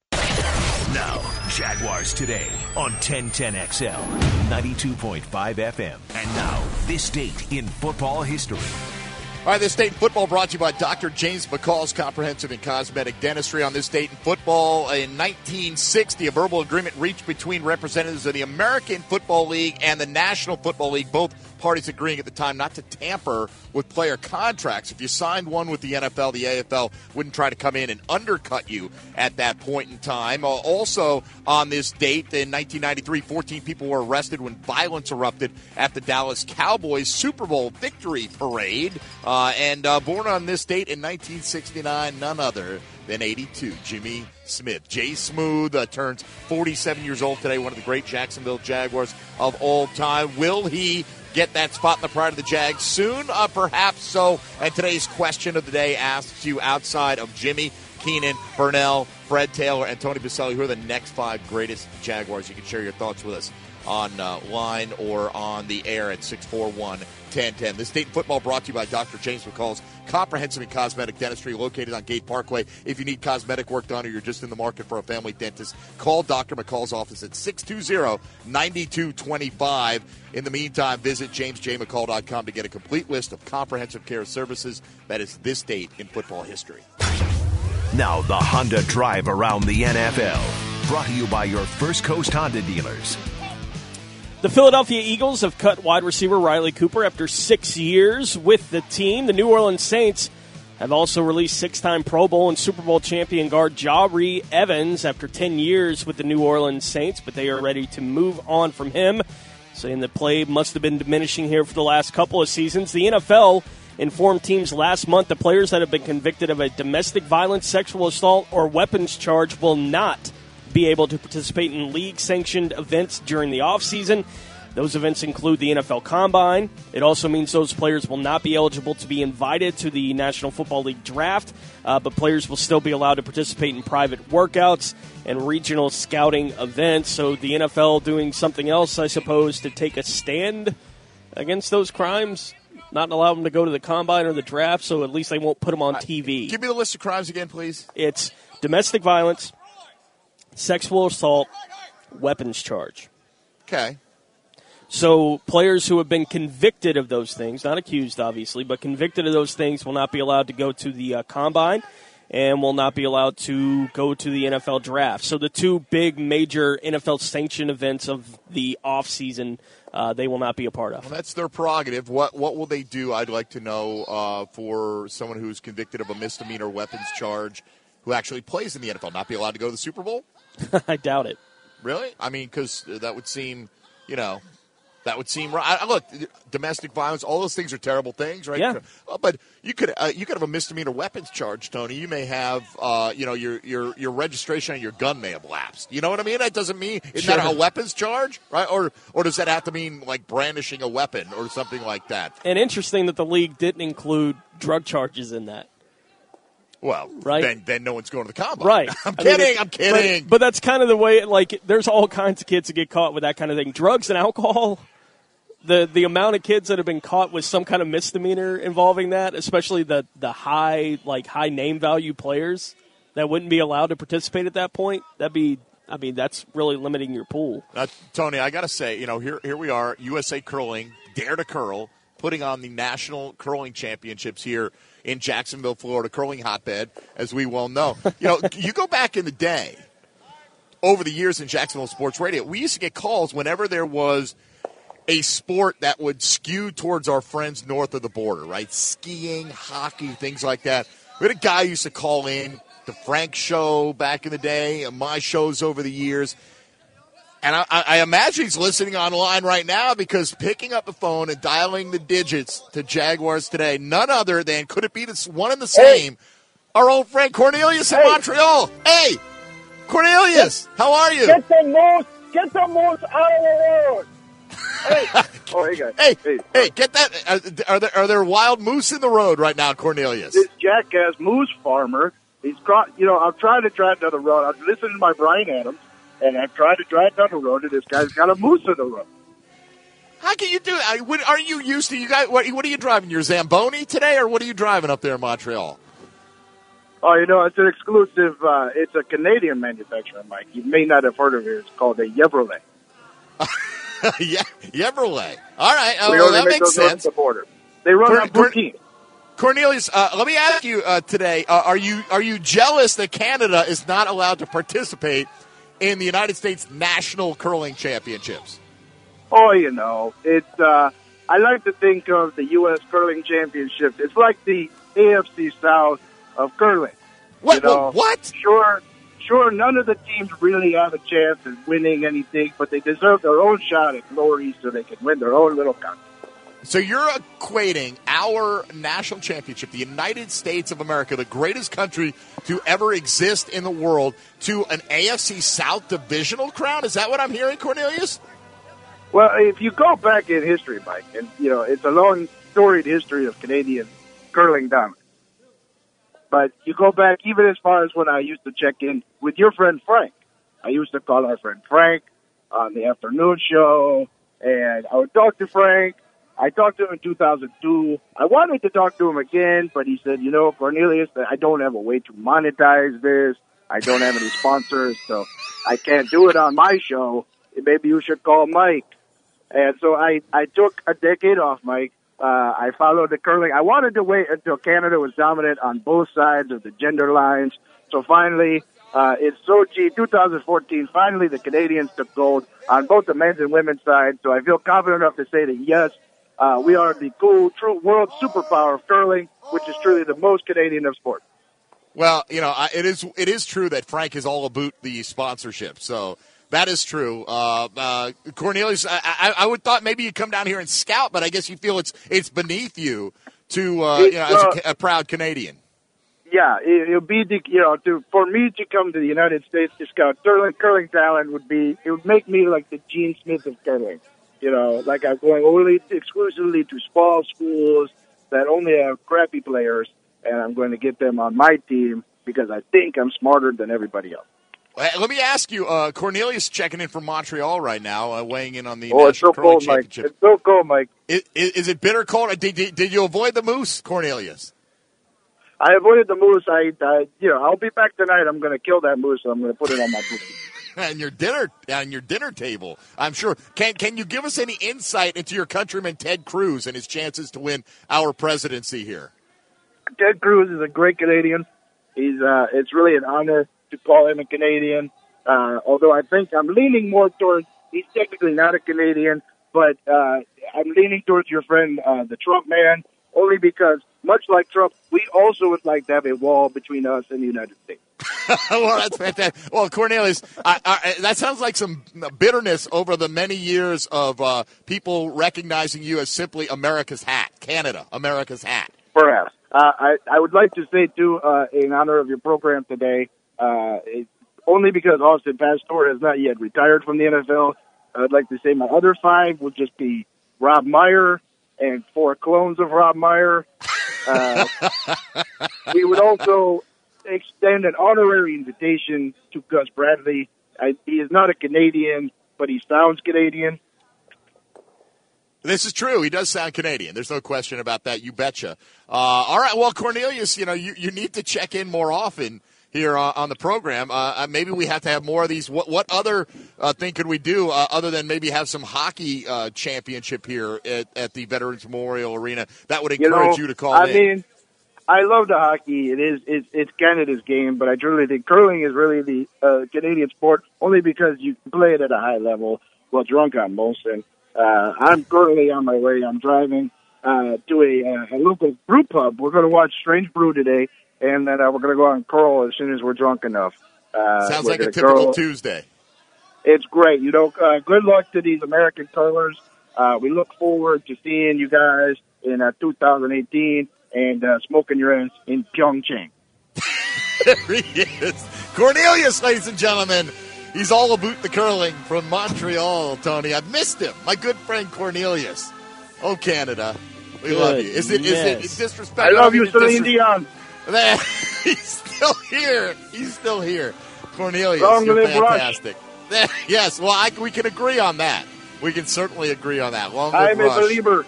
Now, Jaguars Today on 1010XL, 92.5 FM. And now, this date in football history. All right, this date in football brought to you by Dr. James McCall's Comprehensive and Cosmetic Dentistry. On this date in football, in 1960, a verbal agreement reached between representatives of the American Football League and the National Football League, both parties agreeing at the time not to tamper with player contracts. If you signed one with the NFL, the AFL wouldn't try to come in and undercut you at that point in time. Also, on this date in 1993, 14 people were arrested when violence erupted at the Dallas Cowboys Super Bowl victory parade. Born on this date in 1969, none other than 82, Jimmy Smith. Jay Smooth turns 47 years old today, one of the great Jacksonville Jaguars of all time. Will he get that spot in the pride of the Jags soon? Perhaps so. And today's question of the day asks you, outside of Jimmy, Keenan, Burnell, Fred Taylor, and Tony Baselli, who are the next 5 greatest Jaguars? You can share your thoughts with us on line or on the air at 641-1010. This Dayton football brought to you by Dr. James McCall's Comprehensive and Cosmetic Dentistry, located on Gate Parkway. If you need cosmetic work done or you're just in the market for a family dentist, call Dr. McCall's office at 620-9225. In the meantime, visit jamesjmccall.com to get a complete list of comprehensive care services. That is this date in football history. Now, the Honda Drive around the NFL, brought to you by your First Coast Honda dealers. The Philadelphia Eagles have cut wide receiver Riley Cooper after 6 years with the team. The New Orleans Saints have also released 6-time Pro Bowl and Super Bowl champion guard Jahri Evans after 10 years with the New Orleans Saints, but they are ready to move on from him, saying the play must have been diminishing here for the last couple of seasons. The NFL informed teams last month that players that have been convicted of a domestic violence, sexual assault, or weapons charge will not be able to participate in league-sanctioned events during the offseason. Those events include the NFL Combine. It also means those players will not be eligible to be invited to the National Football League draft, but players will still be allowed to participate in private workouts and regional scouting events. So the NFL doing something else, I suppose, to take a stand against those crimes, not allow them to go to the Combine or the draft, so at least they won't put them on TV. Give me the list of crimes again, please. It's domestic violence, sexual assault, weapons charge. Okay. So players who have been convicted of those things, not accused obviously, but convicted of those things will not be allowed to go to the combine and will not be allowed to go to the NFL draft. So the two big major NFL sanctioned events of the offseason, they will not be a part of. Well, that's their prerogative. What will they do, I'd like to know, for someone who's convicted of a misdemeanor weapons charge who actually plays in the NFL? Not be allowed to go to the Super Bowl? I doubt it. Really? I mean, because that would seem, that would seem right. Look, domestic violence, all those things are terrible things, right? Yeah. But you could have a misdemeanor weapons charge, Tony. You may have, your registration on your gun may have lapsed. You know what I mean? That doesn't mean isn't that a weapons charge, right? Or does that have to mean like brandishing a weapon or something like that? And interesting that the league didn't include drug charges in that. Well, right? Then no one's going to the combine. Right. I'm kidding. But that's kind of the way, like, there's all kinds of kids that get caught with that kind of thing. Drugs and alcohol, the amount of kids that have been caught with some kind of misdemeanor involving that, especially the high name value players that wouldn't be allowed to participate at that point, that's really limiting your pool. Tony, I got to say, here we are, USA Curling, Dare to Curl, putting on the National Curling Championships here in Jacksonville, Florida, curling hotbed, as we well know. You go back in the day, over the years in Jacksonville Sports Radio, we used to get calls whenever there was a sport that would skew towards our friends north of the border, right? Skiing, hockey, things like that. We had a guy who used to call in, the Frank Show back in the day, and my shows over the years. And I imagine he's listening online right now because picking up the phone and dialing the digits to Jaguars today, none other than, could it be this one and the same, our old friend Cornelius in Montreal. Hey, Cornelius, how are you? Get the moose out of the road. Hey guys. Hey, get that. Are there wild moose in the road right now, Cornelius? This jackass moose farmer, I'm trying to drive down the road. I'm listening to my Brian Adams. And I've tried to drive down the road, and this guy's got a moose in the road. How can you do it? What are you used to? You guys, what are you driving? Your Zamboni today, or what are you driving up there in Montreal? Oh, it's an exclusive. It's a Canadian manufacturer, Mike. You may not have heard of it. It's called a Chevrolet. Chevrolet. All right. That makes sense. The border. They run on 14. Cornelius, let me ask you today: Are you jealous that Canada is not allowed to participate in the United States National Curling Championships? Oh, it's. I like to think of the U.S. Curling Championship. It's like the AFC South of curling. What? What? Sure. None of the teams really have a chance at winning anything, but they deserve their own shot at glory so they can win their own little contest. So you're equating our national championship, the United States of America, the greatest country to ever exist in the world, to an AFC South divisional crown? Is that what I'm hearing, Cornelius? Well, if you go back in history, Mike, and, it's a long, storied history of Canadian curling dominance. But you go back even as far as when I used to check in with your friend Frank. I used to call our friend Frank on the afternoon show, and I would talk to Frank. I talked to him in 2002. I wanted to talk to him again, but he said, Cornelius, I don't have a way to monetize this. I don't have any sponsors, so I can't do it on my show. Maybe you should call Mike. And so I took a decade off, Mike. I followed the curling. I wanted to wait until Canada was dominant on both sides of the gender lines. So finally, in Sochi 2014, finally the Canadians took gold on both the men's and women's side. So I feel confident enough to say that, yes, we are the cool, true world superpower of curling, which is truly the most Canadian of sports. Well, it is true that Frank is all about the sponsorship. So that is true. Cornelius, I would thought maybe you'd come down here and scout, but I guess you feel it's beneath you to as a proud Canadian. Yeah, it'll be for me to come to the United States to scout curling talent it would make me like the Gene Smith of curling. Like I'm going exclusively to small schools that only have crappy players, and I'm going to get them on my team because I think I'm smarter than everybody else. Let me ask you, Cornelius checking in from Montreal right now, weighing in on the National Curling Championship. It's so cold, Mike. Is it bitter cold? Did you avoid the moose, Cornelius? I avoided the moose. I'll be back tonight. I'm going to kill that moose, and I'm going to put it on my booty. and your dinner table, I'm sure. Can you give us any insight into your countryman Ted Cruz and his chances to win our presidency here? Ted Cruz is a great Canadian. It's really an honor to call him a Canadian. Although I think I'm leaning more towards he's technically not a Canadian, but I'm leaning towards your friend, the Trump man, only because, much like Trump, we also would like to have a wall between us and the United States. Well, that's fantastic. Well, Cornelius, that sounds like some bitterness over the many years of people recognizing you as simply America's hat, Canada, America's hat. Perhaps. I would like to say, too, in honor of your program today, only because Austin Pastor has not yet retired from the NFL, I'd like to say my other 5 would just be Rob Meyer and 4 clones of Rob Meyer. We would also extend an honorary invitation to Gus Bradley. He is not a Canadian, but he sounds Canadian. This is true. He does sound Canadian. There's no question about that. You betcha. All right. Well, Cornelius, you need to check in more often here on the program. Maybe we have to have more of these. What other thing could we do other than maybe have some hockey championship here at the Veterans Memorial Arena? That would encourage you to call in. I mean, I love the hockey. It's Canada's game, but I truly think curling is really the Canadian sport, only because you can play it at a high level while drunk on Molson. I'm currently on my way. I'm driving to a local brew pub. We're going to watch Strange Brew today, and then we're going to go out and curl as soon as we're drunk enough. Sounds like a typical Tuesday. It's great. Good luck to these American curlers. We look forward to seeing you guys in 2018 and smoking your ass in Pyeongchang. There he is. Cornelius, ladies and gentlemen. He's all about the curling from Montreal, Tony. I've missed him. My good friend Cornelius. Oh, Canada. We love you. Is it disrespectful? I love you, Celine Dion. He's still here. He's still here. Cornelius, Long you're live fantastic. Yes, well, we can agree on that. We can certainly agree on that. Long live I'm Rush. a believer.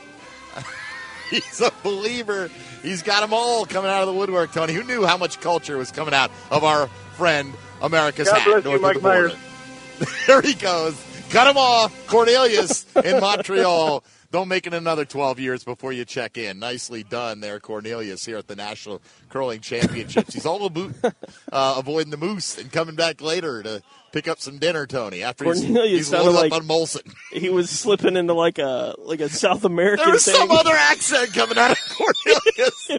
He's a believer. He's got them all coming out of the woodwork, Tony. Who knew how much culture was coming out of our friend America's God hat bless north you, of the Mike border? Myers. There he goes. Cut him off. Cornelius in Montreal. Don't make it another 12 years before you check in. Nicely done there, Cornelius, here at the National Curling Championships. He's all about avoiding the moose and coming back later to pick up some dinner, Tony, after he's loaded up on Molson. He was slipping into like a South American There was thing. some other accent coming out of Cornelius.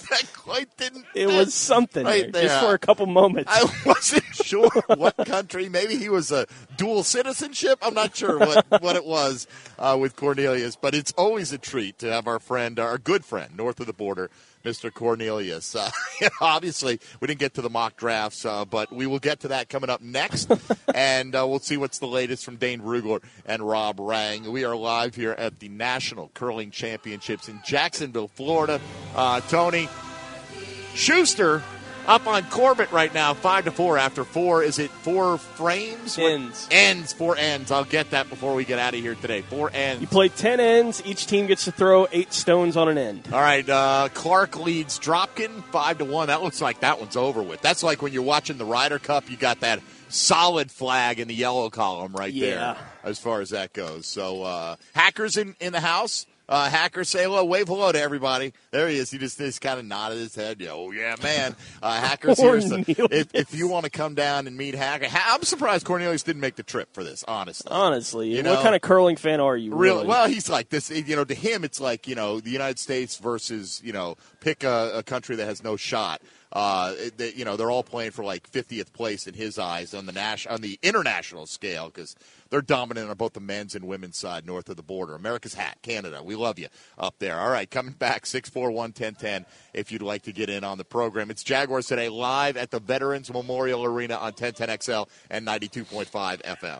It was something right there. Just for a couple moments. I wasn't sure what country. Maybe he was a dual citizenship. I'm not sure what it was with Cornelius. But it's always a treat to have our good friend, north of the border, Mr. Cornelius. Obviously, we didn't get to the mock drafts, but we will get to that coming up next. And we'll see what's the latest from Dane Rugler and Rob Rang. We are live here at the National Curling Championships in Jacksonville, Florida. Tony Schuster up on Corbett right now, 5-4 after 4. Is it 4 frames? Ends. 4 ends. I'll get that before we get out of here today. 4 ends. You play 10 ends. Each team gets to throw 8 stones on an end. All right. Clark leads Dropkin 5-1. That looks like that one's over with. That's like when you're watching the Ryder Cup, you got that solid flag in the yellow column right there as far as that goes. So Hacker's in the house. Hacker, say hello. Wave hello to everybody. There he is. He just kind of nodded his head. Oh, yeah, man. Hacker's here. So if you want to come down and meet Hacker. I'm surprised Cornelius didn't make the trip for this, honestly. What kind of curling fan are you? Really? Well, he's like this. To him, it's like, the United States versus, pick a country that has no shot. They're all playing for like 50th place in his eyes on the international scale because they're dominant on both the men's and women's side north of the border. America's hat, Canada. We love you up there. All right, coming back, 641-1010 if you'd like to get in on the program. It's Jaguars Today live at the Veterans Memorial Arena on 1010XL and 92.5 FM.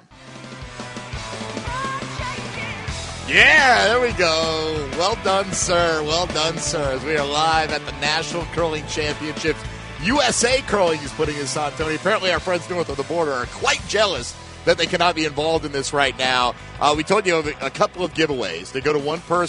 Yeah, there we go. Well done, sir. Well done, sir. As we are live at the National Curling Championships. USA Curling is putting this on, Tony. Apparently our friends north of the border are quite jealous that they cannot be involved in this right now. We told you of a couple of giveaways. They go to one person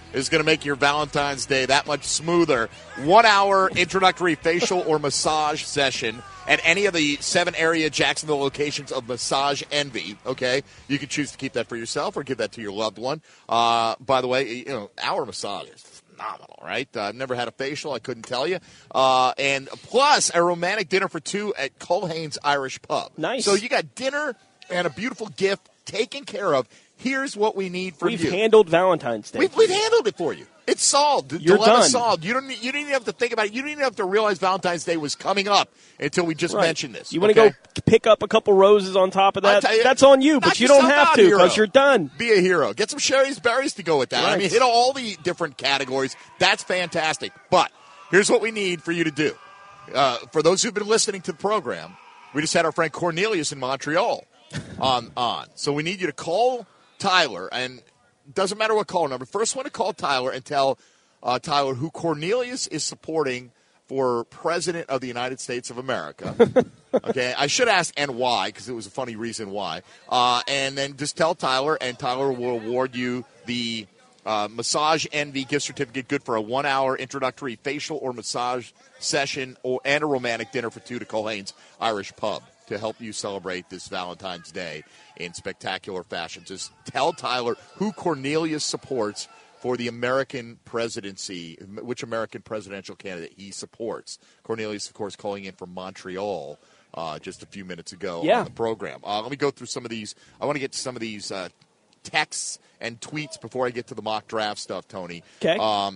is going to make your Valentine's Day that much smoother. 1 hour introductory facial or massage session at any of the 7 area Jacksonville locations of Massage Envy, okay? You can choose to keep that for yourself or give that to your loved one. By the way, our massage is phenomenal, right? I've never had a facial. I couldn't tell you. And plus, a romantic dinner for 2 at Culhane's Irish Pub. Nice. So you got dinner and a beautiful gift taken care of. Here's what we need from you. We've handled Valentine's Day. We've handled it for you. It's solved. You're Dilemma done. solved. You didn't even have to think about it. You didn't even have to realize Valentine's Day was coming up until we just mentioned this. You want to go pick up a couple roses on top of that? That's on you, but you don't have to because you're done. Be a hero. Get some Sherry's Berries to go with that. Right. I mean, hit all the different categories. That's fantastic. But here's what we need for you to do. For those who've been listening to the program, we just had our friend Cornelius in Montreal on. So we need you to call Tyler, and it doesn't matter what call number. First one to call Tyler and tell Tyler who Cornelius is supporting for President of the United States of America. Okay, I should ask and why, because it was a funny reason why. And then just tell Tyler, and Tyler will award you the Massage Envy gift certificate, good for a 1 hour introductory facial or massage session and a romantic dinner for 2 to Culhane's Irish Pub to help you celebrate this Valentine's Day in spectacular fashion. Just tell Tyler who Cornelius supports for the American presidency, which American presidential candidate he supports. Cornelius, of course, calling in from Montreal just a few minutes ago on the program. Let me go through some of these. I want to get to some of these texts and tweets before I get to the mock draft stuff, Tony. Okay.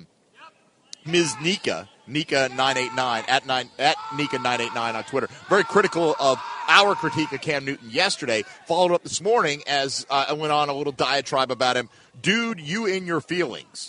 Ms. Nika989 at Nika989 on Twitter, very critical of our critique of Cam Newton yesterday. Followed up this morning as I went on a little diatribe about him. Dude, you in your feelings.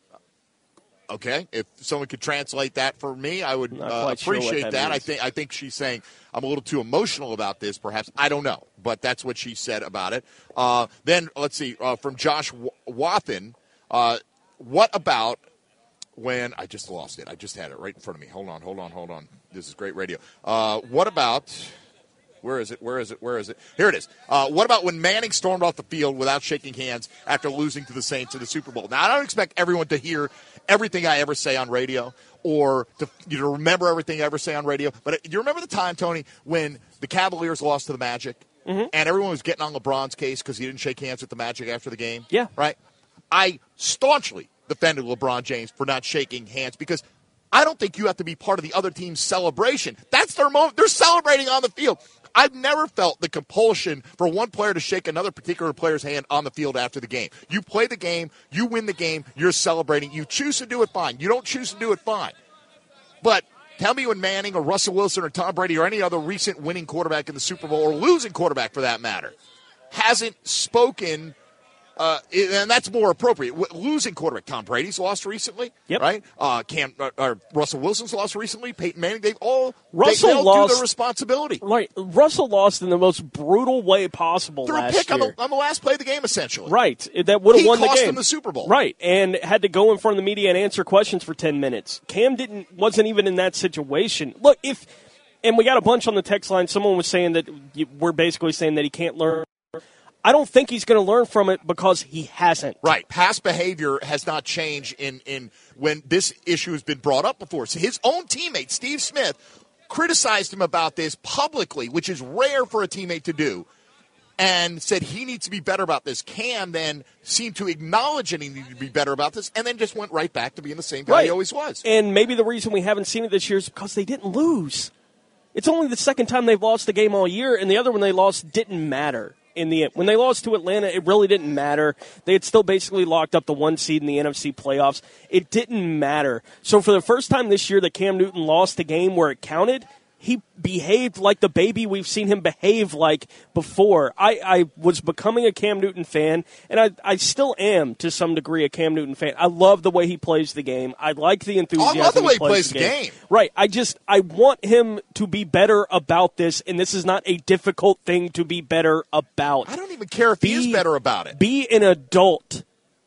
Okay, if someone could translate that for me, I would appreciate that. I think she's saying I'm a little too emotional about this, perhaps. I don't know, but that's what she said about it. Then, let's see, from Josh Wathan, what about when I just lost it? I just had it right in front of me. Hold on. This is great radio. What about... Where is it? Here it is. What about when Manning stormed off the field without shaking hands after losing to the Saints in the Super Bowl? Now, I don't expect everyone to hear everything I ever say on radio or to remember everything I ever say on radio. But do you remember the time, Tony, when the Cavaliers lost to the Magic and everyone was getting on LeBron's case because he didn't shake hands with the Magic after the game? Yeah. Right? I staunchly defended LeBron James for not shaking hands because I don't think you have to be part of the other team's celebration. That's their moment. They're celebrating on the field. I've never felt the compulsion for one player to shake another particular player's hand on the field after the game. You play the game, you win the game, you're celebrating. You choose to do it, fine. You don't choose to do it, fine. But tell me when Manning or Russell Wilson or Tom Brady or any other recent winning quarterback in the Super Bowl or losing quarterback for that matter hasn't spoken, and that's more appropriate. Losing quarterback, Tom Brady's lost recently, right? Russell Wilson's lost recently. Peyton Manning, they all do their responsibility. Right, Russell lost in the most brutal way possible through last a pick year. on the last play of the game, essentially. Right, that would have won the game. He cost him the Super Bowl. Right, and had to go in front of the media and answer questions for 10 minutes. Cam wasn't even in that situation. Look, and we got a bunch on the text line. Someone was saying that we're basically saying that he can't learn. I don't think he's going to learn from it because he hasn't. Right. Past behavior has not changed in when this issue has been brought up before. So his own teammate, Steve Smith, criticized him about this publicly, which is rare for a teammate to do, and said he needs to be better about this. Cam then seemed to acknowledge that he needed to be better about this and then just went right back to being the same guy he always was. And maybe the reason we haven't seen it this year is because they didn't lose. It's only the second time they've lost a game all year, and the other one they lost didn't matter. In the end, when they lost to Atlanta, it really didn't matter. They had still basically locked up the 1 seed in the NFC playoffs. It didn't matter. So for the first time this year that Cam Newton lost a game where it counted, he behaved like the baby we've seen him behave like before. I was becoming a Cam Newton fan, and I still am to some degree a Cam Newton fan. I love the way he plays the game. I like the enthusiasm. I love the way he plays the game. Right. I want him to be better about this, and this is not a difficult thing to be better about. I don't even care if he is better about it. Be an adult.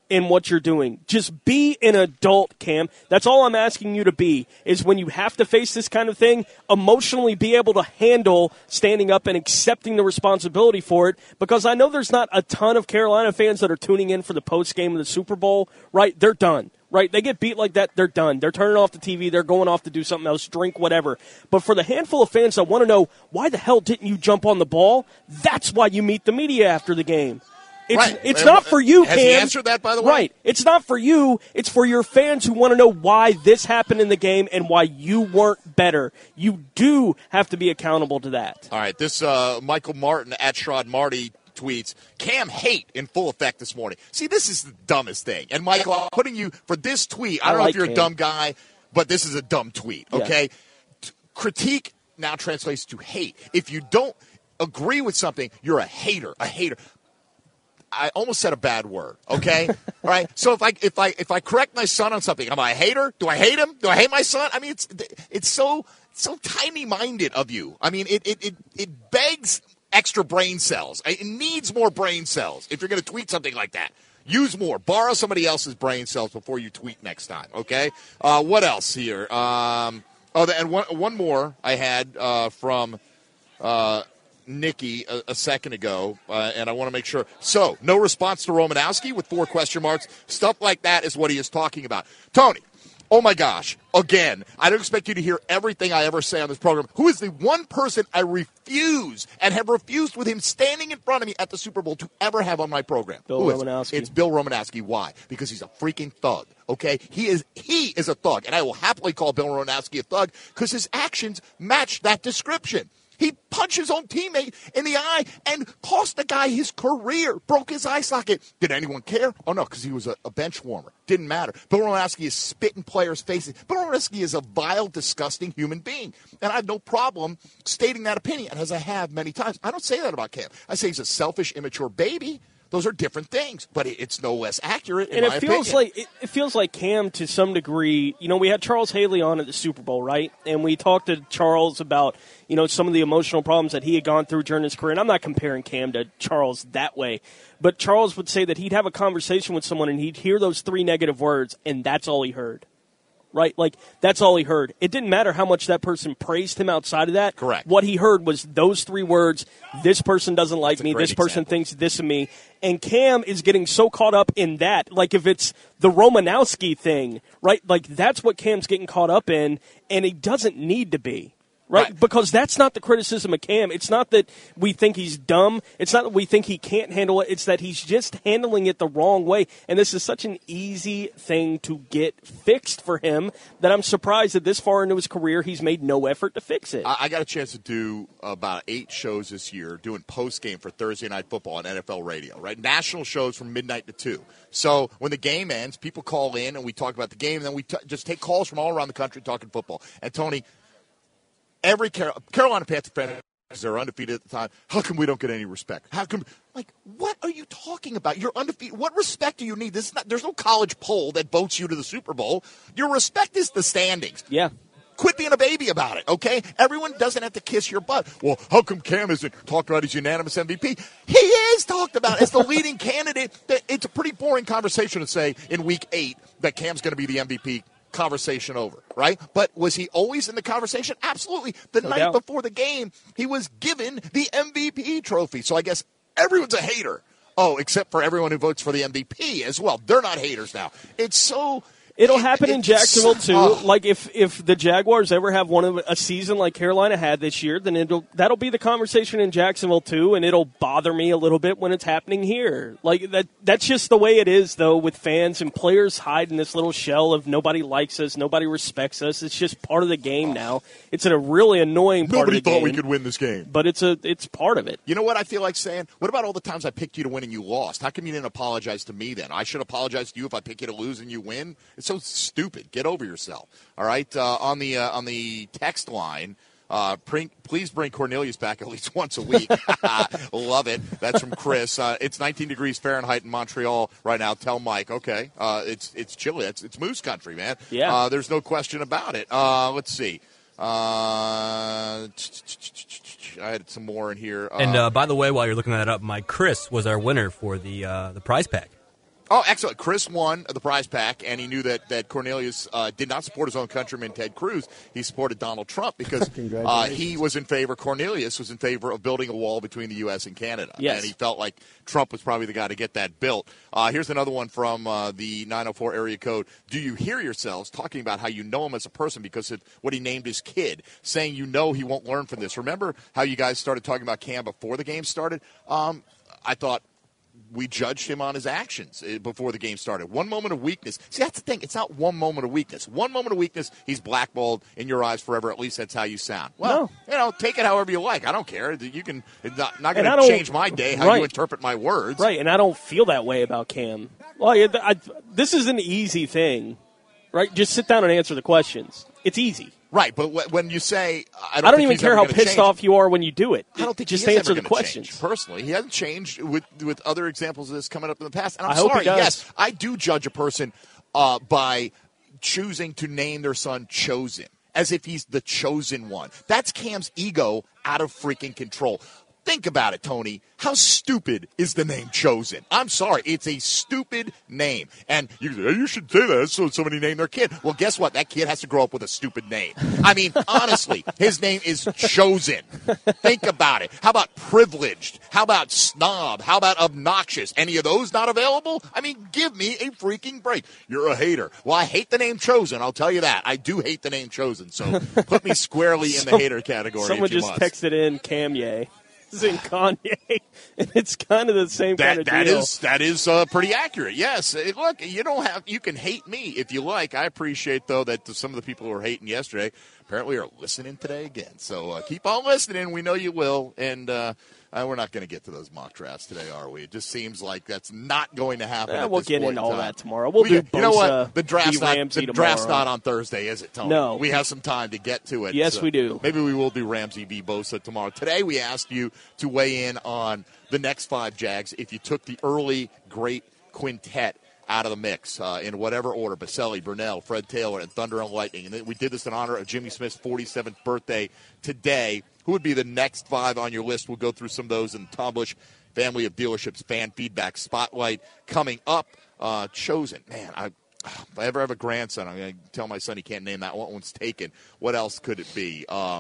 in what you're doing. Just be an adult, Cam. That's all I'm asking you to be, is when you have to face this kind of thing, emotionally be able to handle standing up and accepting the responsibility for it, because I know there's not a ton of Carolina fans that are tuning in for the post-game of the Super Bowl, right? They're done. Right, they get beat like that, they're done. They're turning off the TV, they're going off to do something else, drink, whatever. But for the handful of fans that want to know, why the hell didn't you jump on the ball? That's why you meet the media after the game. It's not for you, Cam. Has he answered that, by the way? Right. It's not for you. It's for your fans who want to know why this happened in the game and why you weren't better. You do have to be accountable to that. All right, this Michael Martin at Sherrod Marty tweets, Cam hate in full effect this morning. See, this is the dumbest thing. And, Michael, I'm putting you for this tweet. I don't know if you're a dumb guy, but this is a dumb tweet, okay? Yeah. Critique now translates to hate. If you don't agree with something, you're a hater, I almost said a bad word, okay? All right? So if I correct my son on something, am I a hater? Do I hate him? Do I hate my son? I mean, it's so tiny-minded of you. I mean, it begs extra brain cells. It needs more brain cells if you're going to tweet something like that. Use more. Borrow somebody else's brain cells before you tweet next time, okay? What else here? And one more I had from Nikki a second ago, and I want to make sure. So, no response to Romanowski with 4 question marks. Stuff like that is what he is talking about. Tony, oh my gosh, again, I don't expect you to hear everything I ever say on this program. Who is the one person I refuse and have refused with him standing in front of me at the Super Bowl to ever have on my program? Bill Romanowski. It's Bill Romanowski. Why? Because he's a freaking thug, okay? He is a thug, and I will happily call Bill Romanowski a thug because his actions match that description. He punched his own teammate in the eye and cost the guy his career, broke his eye socket. Did anyone care? Oh, no, because he was a bench warmer. Didn't matter. Bill Romanowski is spitting players' faces. Bill Romanowski is a vile, disgusting human being. And I have no problem stating that opinion, as I have many times. I don't say that about Cam. I say he's a selfish, immature baby. Those are different things, but it's no less accurate in my opinion. It feels like Cam, to some degree, we had Charles Haley on at the Super Bowl, right? And we talked to Charles about, some of the emotional problems that he had gone through during his career. And I'm not comparing Cam to Charles that way, but Charles would say that he'd have a conversation with someone and he'd hear those 3 negative words, and that's all he heard. Right? Like, that's all he heard. It didn't matter how much that person praised him outside of that. Correct. What he heard was those 3 words, this person doesn't like me, this person thinks this of me. And Cam is getting so caught up in that. Like, if it's the Romanowski thing, right? Like, that's what Cam's getting caught up in, and he doesn't need to be. Right? Because that's not the criticism of Cam. It's not that we think he's dumb. It's not that we think he can't handle it. It's that he's just handling it the wrong way. And this is such an easy thing to get fixed for him that I'm surprised that this far into his career he's made no effort to fix it. I got a chance to do about 8 shows this year doing post-game for Thursday Night Football on NFL radio, right? National shows from midnight to 2. So when the game ends, people call in and we talk about the game, and then we just take calls from all around the country talking football. And Tony, every Carolina Panther fan, because they're undefeated at the time, how come we don't get any respect? How come? Like, what are you talking about? You're undefeated. What respect do you need? There's no college poll that votes you to the Super Bowl. Your respect is the standings. Yeah. Quit being a baby about it, okay? Everyone doesn't have to kiss your butt. Well, how come Cam isn't talked about his unanimous MVP? He is talked about as the leading candidate. It's a pretty boring conversation to say in Week 8 that Cam's going to be the MVP. Conversation over, right? But was he always in the conversation? Absolutely. The night before the game, he was given the MVP trophy. So I guess everyone's a hater. Oh, except for everyone who votes for the MVP as well. They're not haters now. It's so... It'll happen in Jacksonville, too. Like, if the Jaguars ever have a season like Carolina had this year, then that'll be the conversation in Jacksonville, too, and it'll bother me a little bit when it's happening here. Like, that's just the way it is, though, with fans and players hide in this little shell of nobody likes us, nobody respects us. It's just part of the game now. It's a really annoying part of the game. Nobody thought we could win this game. But it's part of it. You know what I feel like saying? What about all the times I picked you to win and you lost? How come you didn't apologize to me then? I should apologize to you if I pick you to lose and you win? It's so stupid. Get over yourself. All right. On the text line, please bring Cornelius back at least once a week. Love it. That's from Chris. It's 19 degrees Fahrenheit in Montreal right now. Tell Mike. Okay. It's chilly. It's moose country, man. Yeah. There's no question about it. Let's see. I had some more in here. And by the way, while you're looking that up, Mike, Chris was our winner for the prize pack. Oh, excellent. Chris won the prize pack, and he knew that Cornelius did not support his own countryman, Ted Cruz. He supported Donald Trump because he was in favor, Cornelius was in favor of building a wall between the U.S. and Canada. Yes. And he felt like Trump was probably the guy to get that built. Here's another one from the 904 area code. Do you hear yourselves talking about how you know him as a person because of what he named his kid, saying you know he won't learn from this? Remember how you guys started talking about Cam before the game started? I thought we judged him on his actions before the game started. One moment of weakness. See, that's the thing. It's not one moment of weakness. One moment of weakness, he's blackballed in your eyes forever. At least that's how you sound. Well, take it however you like. I don't care. You can. It's not going to change my day how you interpret my words. Right, and I don't feel that way about Cam. Well, this is an easy thing, right? Just sit down and answer the questions. It's easy. Right, but when you say I don't even care how pissed off you are when you do it. I don't think just he is answer ever the questions. Change, personally, he hasn't changed with other examples of this coming up in the past. And I'm I hope sorry. he does. Yes, I do judge a person by choosing to name their son Chosen, as if he's the chosen one. That's Cam's ego out of freaking control. Think about it, Tony. How stupid is the name Chosen? I'm sorry. It's a stupid name. And you should say that so somebody named their kid. Well, guess what? That kid has to grow up with a stupid name. I mean, honestly, his name is Chosen. Think about it. How about privileged? How about snob? How about obnoxious? Any of those not available? I mean, give me a freaking break. You're a hater. Well, I hate the name Chosen. I'll tell you that. I do hate the name Chosen. So put me squarely in the hater category. Someone if you just must. texted in Kanye. In Kanye, and it's kind of the same kind of deal. That is pretty accurate. Yes, look, you can hate me if you like. I appreciate though that some of the people who were hating yesterday apparently are listening today again. So keep on listening. We know you will, and we're not going to get to those mock drafts today, are we? It just seems like that's not going to happen. We'll get into all that tomorrow. We'll do Bosa, you know what? The draft's tomorrow. not on Thursday, is it, Tony? No. We have some time to get to it. Yes, we do. Maybe we will do Ramsey v. Bosa tomorrow. Today we asked you to weigh in on the next 5 Jags if you took the early great quintet out of the mix in whatever order: Baselli, Brunell, Fred Taylor, and Thunder and Lightning. And we did this in honor of Jimmy Smith's 47th birthday today. Who would be the next 5 on your list? We'll go through some of those in the Tom Busch Family of Dealerships Fan Feedback Spotlight coming up. Chosen. Man, if I ever have a grandson, I'm going to tell my son he can't name that. One's taken. What else could it be? I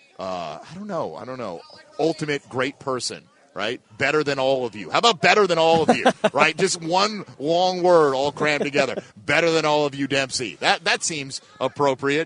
don't know. Ultimate great person. Right? Better than all of you. How about better than all of you? Right? Just one long word all crammed together. Better than all of you, Dempsey. That seems appropriate,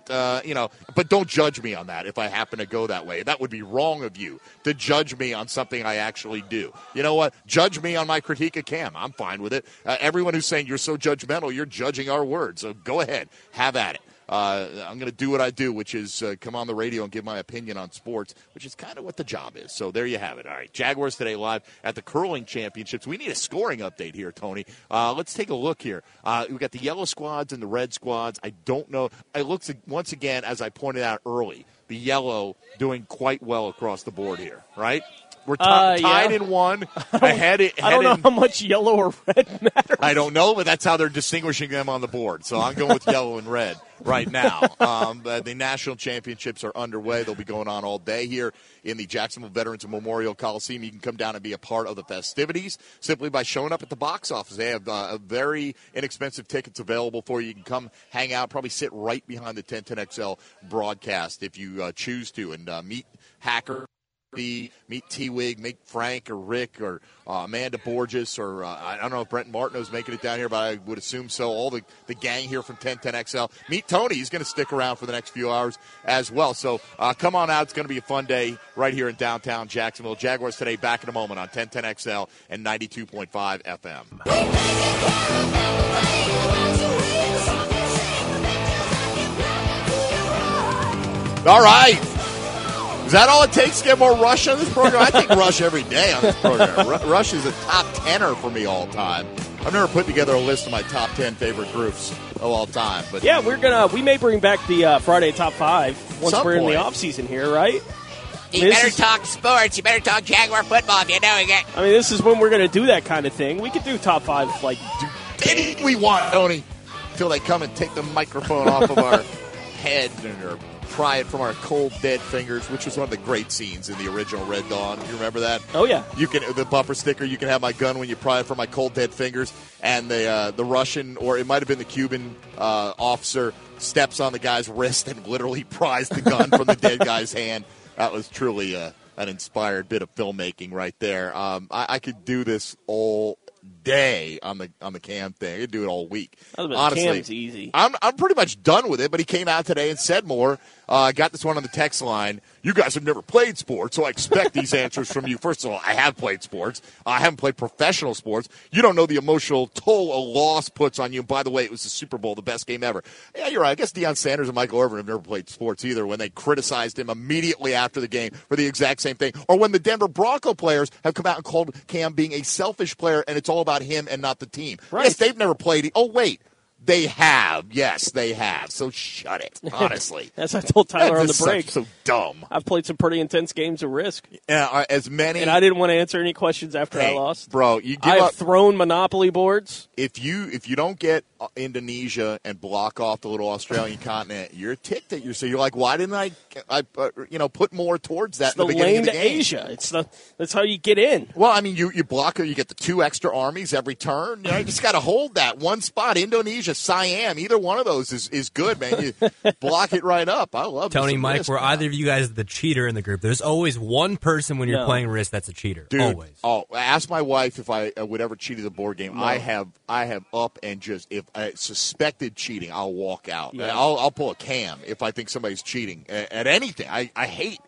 but don't judge me on that if I happen to go that way. That would be wrong of you to judge me on something I actually do. You know what? Judge me on my critique of Cam. I'm fine with it. Everyone who's saying you're so judgmental, you're judging our words. So go ahead. Have at it. I'm going to do what I do, which is come on the radio and give my opinion on sports, which is kind of what the job is. So there you have it. All right, Jaguars today live at the Curling Championships. We need a scoring update here, Tony. Let's take a look here. We've got the yellow squads and the red squads. I don't know. It looks, once again, as I pointed out early, the yellow doing quite well across the board here, right? We're tied in one. I don't know how much yellow or red matters. I don't know, but that's how they're distinguishing them on the board. So I'm going with yellow and red right now. The national championships are underway. They'll be going on all day here in the Jacksonville Veterans Memorial Coliseum. You can come down and be a part of the festivities simply by showing up at the box office. They have very inexpensive tickets available for you. You can come hang out, probably sit right behind the 1010XL broadcast if you choose to, and meet Hacker. Meet T-Wig, meet Frank or Rick or Amanda Borges, or I don't know if Brent Martineau's making it down here, but I would assume so. All the gang here from 1010XL. Meet Tony. He's going to stick around for the next few hours as well. So come on out. It's going to be a fun day right here in downtown Jacksonville. Jaguars today back in a moment on 1010XL and 92.5 FM. All right. Is that all it takes to get more Rush on this program? I think Rush every day on this program. Rush is a top 10er for me all time. I've never put together a list of my top 10 favorite groups of all time. But yeah, we may bring back the Friday top 5 once we're in the off season here, right? You better talk sports. You better talk Jaguar football if you're doing it. I mean, this is when we're going to do that kind of thing. We could do top 5 like anything we want, Tony. Until they come and take the microphone off of our head or pry it from our cold, dead fingers, which was one of the great scenes in the original Red Dawn. You remember that? Oh, yeah. You can the bumper sticker, you can have my gun when you pry it from my cold, dead fingers. And the Russian, or it might have been the Cuban officer, steps on the guy's wrist and literally pries the gun from the dead guy's hand. That was truly an inspired bit of filmmaking right there. I could do this all day on the Cam thing. I could do it all week. Honestly, Cam's easy. I'm pretty much done with it, but he came out today and said more. Got this one on the text line. You guys have never played sports, so I expect these answers from you. First of all, I have played sports. I haven't played professional sports. You don't know the emotional toll a loss puts on you. And by the way, it was the Super Bowl, the best game ever. Yeah, you're right. I guess Deion Sanders and Michael Irvin have never played sports either when they criticized him immediately after the game for the exact same thing. Or when the Denver Bronco players have come out and called Cam being a selfish player and it's all about him and not the team. Right. Yes, they've never played. Oh, wait. They have. Yes, they have. So shut it, honestly. As I told Tyler on the break. So dumb. I've played some pretty intense games of Risk. As many. And I didn't want to answer any questions after I lost. Bro, you give I have up. thrown Monopoly boards. If you don't get Indonesia and block off the little Australian continent, you're ticked at yourself. So you're like, why didn't I put more towards that It's in the the beginning lane of the to game? Asia. That's how you get in. Well, I mean, you block it. You get the 2 extra armies every turn. You just got to hold that one spot. Indonesia, Siam, either one of those is good, man. You block it right up. I love Tony, Mike, Risk, were either of you guys the cheater in the group? There's always one person when you're playing Risk that's a cheater. Dude, always. Oh, ask my wife if I would ever cheat at the board game. No. I have up and just if I suspected cheating, I'll walk out. Yeah. I'll pull a Cam if I think somebody's cheating at anything. I hate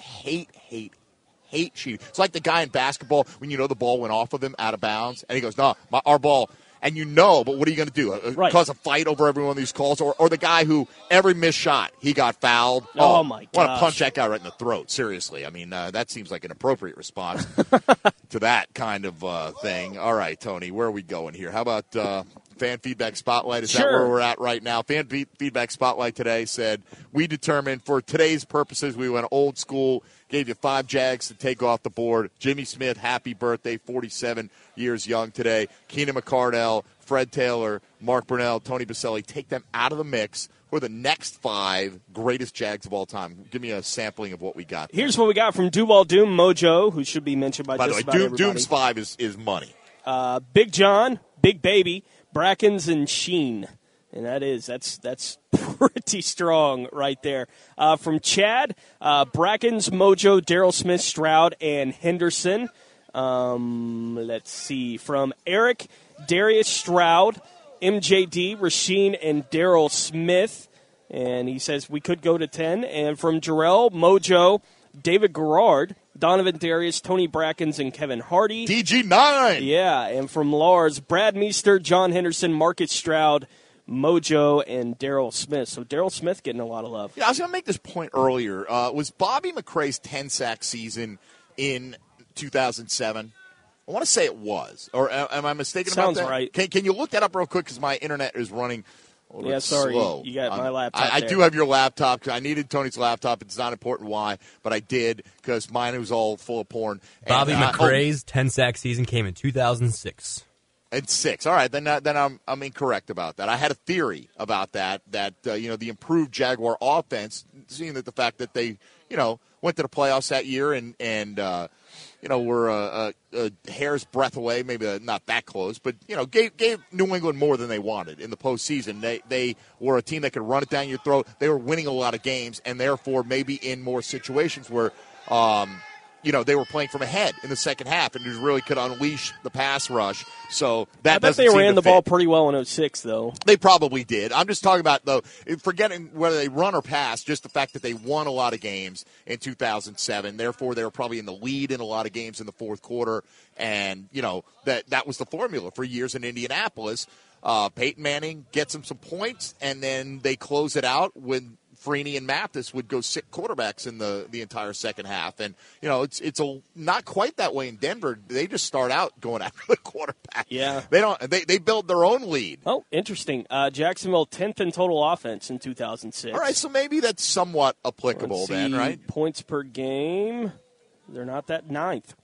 cheating. It's like the guy in basketball when the ball went off of him out of bounds, and he goes, "No, our ball." And but what are you going to do? Cause a fight over every one of these calls? Or the guy who every missed shot, he got fouled? Oh my God. Want to punch that guy right in the throat, seriously. I mean, that seems like an appropriate response to that kind of thing. All right, Tony, where are we going here? How about Fan Feedback Spotlight? Is that where we're at right now? Fan Feedback Spotlight today said, we determined for today's purposes, we went old school, gave you 5 Jags to take off the board. Jimmy Smith, happy birthday, 47 years young today. Keenan McCardell, Fred Taylor, Mark Brunell, Tony Baselli, take them out of the mix for the next 5 greatest Jags of all time. Give me a sampling of what we got. Here's what we got from Duval Doom Mojo, who should be mentioned by just about everybody. Doom's 5 is money. Big John, Big Baby, Brackens, and Sheen. And that's pretty strong right there. From Chad, Brackens, Mojo, Daryl Smith, Stroud, and Henderson. Let's see. From Eric, Darius Stroud, MJD, Rasheen, and Daryl Smith. And he says we could go to 10. And from Jarrell, Mojo, David Garrard, Donovan Darius, Tony Brackens, and Kevin Hardy. DG9! Yeah, and from Lars, Brad Meester, John Henderson, Marcus Stroud, Mojo, and Daryl Smith. So Daryl Smith getting a lot of love. Yeah, I was going to make this point earlier. Was Bobby McRae's 10-sack season in 2007? I want to say it was. Or am I mistaken about that? Sounds right. Can you look that up real quick because my internet is running sorry. slow. You got my laptop I there. do have your laptop. I needed Tony's laptop. It's not important why, but I did because mine was all full of porn. Bobby McRae's 10-sack season came in 2006. And 6. All right, then I'm incorrect about that. I had a theory about that the improved Jaguar offense, seeing that the fact that they went to the playoffs that year and were a hair's breadth away, maybe not that close, but gave New England more than they wanted in the postseason. They were a team that could run it down your throat. They were winning a lot of games, and therefore maybe in more situations where they were playing from ahead in the second half and just really could unleash the pass rush. So that I bet they ran the ball pretty well in 2006, though. They probably did. I'm just talking about, though, forgetting whether they run or pass, just the fact that they won a lot of games in 2007. Therefore, they were probably in the lead in a lot of games in the fourth quarter. And, that was the formula for years in Indianapolis. Peyton Manning gets them some points, and then they close it out when Freeney and Mathis would go sick quarterbacks in the entire second half. And, it's not quite that way in Denver. They just start out going after the quarterback. Yeah. They build their own lead. Oh, interesting. Jacksonville 10th in total offense in 2006. All right, so maybe that's somewhat applicable then, right? Points per game. They're not that 9th.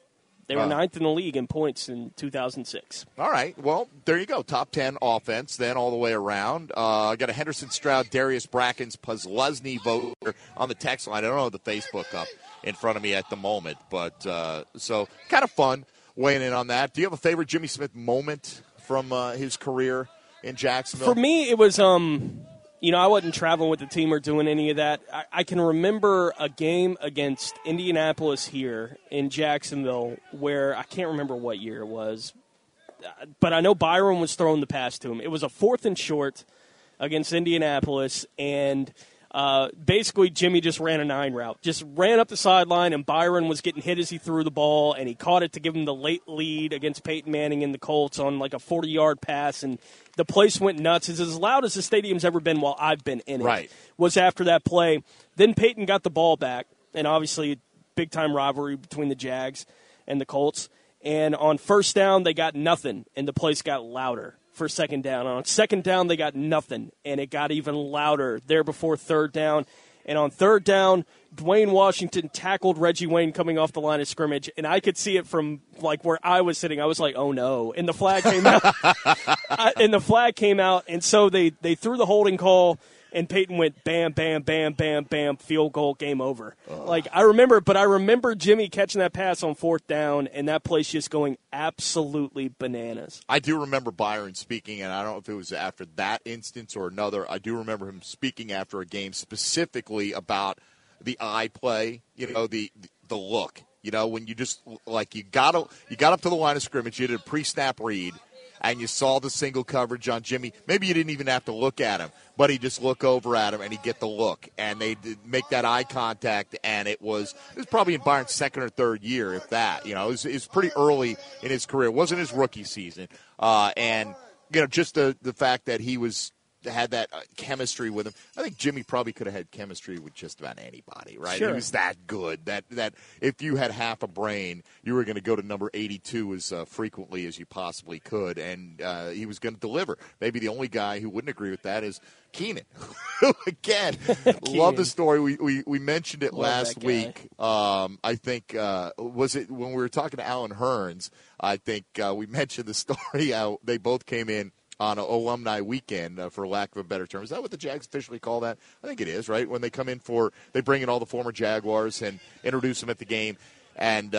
They were ninth in the league in points in 2006. All right. Well, there you go. Top 10 offense, then all the way around. I got a Henderson Stroud, Darius Brackens, Puzlesny vote on the text line. I don't have the Facebook up in front of me at the moment, but so kind of fun weighing in on that. Do you have a favorite Jimmy Smith moment from his career in Jacksonville? For me, it was, I wasn't traveling with the team or doing any of that. I can remember a game against Indianapolis here in Jacksonville where I can't remember what year it was, but I know Byron was throwing the pass to him. It was a 4th and short against Indianapolis, and basically Jimmy just ran a 9 route, just ran up the sideline, and Byron was getting hit as he threw the ball, and he caught it to give him the late lead against Peyton Manning and the Colts on like a 40-yard pass, and the place went nuts. It's as loud as the stadium's ever been while I've been in it. Right. Was after that play. Then Peyton got the ball back, and obviously big-time rivalry between the Jags and the Colts, and on first down they got nothing, and the place got louder. For second down. On second down, they got nothing, and it got even louder there before third down. And on third down, Dwayne Washington tackled Reggie Wayne coming off the line of scrimmage, and I could see it from like where I was sitting. I was like, "Oh no!" And the flag came out. And so they threw the holding call. And Peyton went bam, bam, bam, bam, bam, field goal, game over. Like I remember Jimmy catching that pass on 4th down, and that place just going absolutely bananas. I do remember Byron speaking, and I don't know if it was after that instance or another. I do remember him speaking after a game specifically about the eye play, the look. When you just like you got up to the line of scrimmage, you did a pre-snap read, and you saw the single coverage on Jimmy. Maybe you didn't even have to look at him, but he'd just look over at him and he'd get the look. And they'd make that eye contact, and it was probably in Byron's 2nd or 3rd year, if that. It was pretty early in his career. It wasn't his rookie season. And, just the fact that he had that chemistry with him. I think Jimmy probably could have had chemistry with just about anybody, right? Sure. He was that good that if you had half a brain, you were going to go to number 82 as frequently as you possibly could, and he was going to deliver. Maybe the only guy who wouldn't agree with that is Keenan. Again, love the story. We mentioned it last week. I think, was it when we were talking to Alan Hearns, I think we mentioned the story how they both came in on an alumni weekend, for lack of a better term. Is that what the Jags officially call that? I think it is, right? When they come in they bring in all the former Jaguars and introduce them at the game. And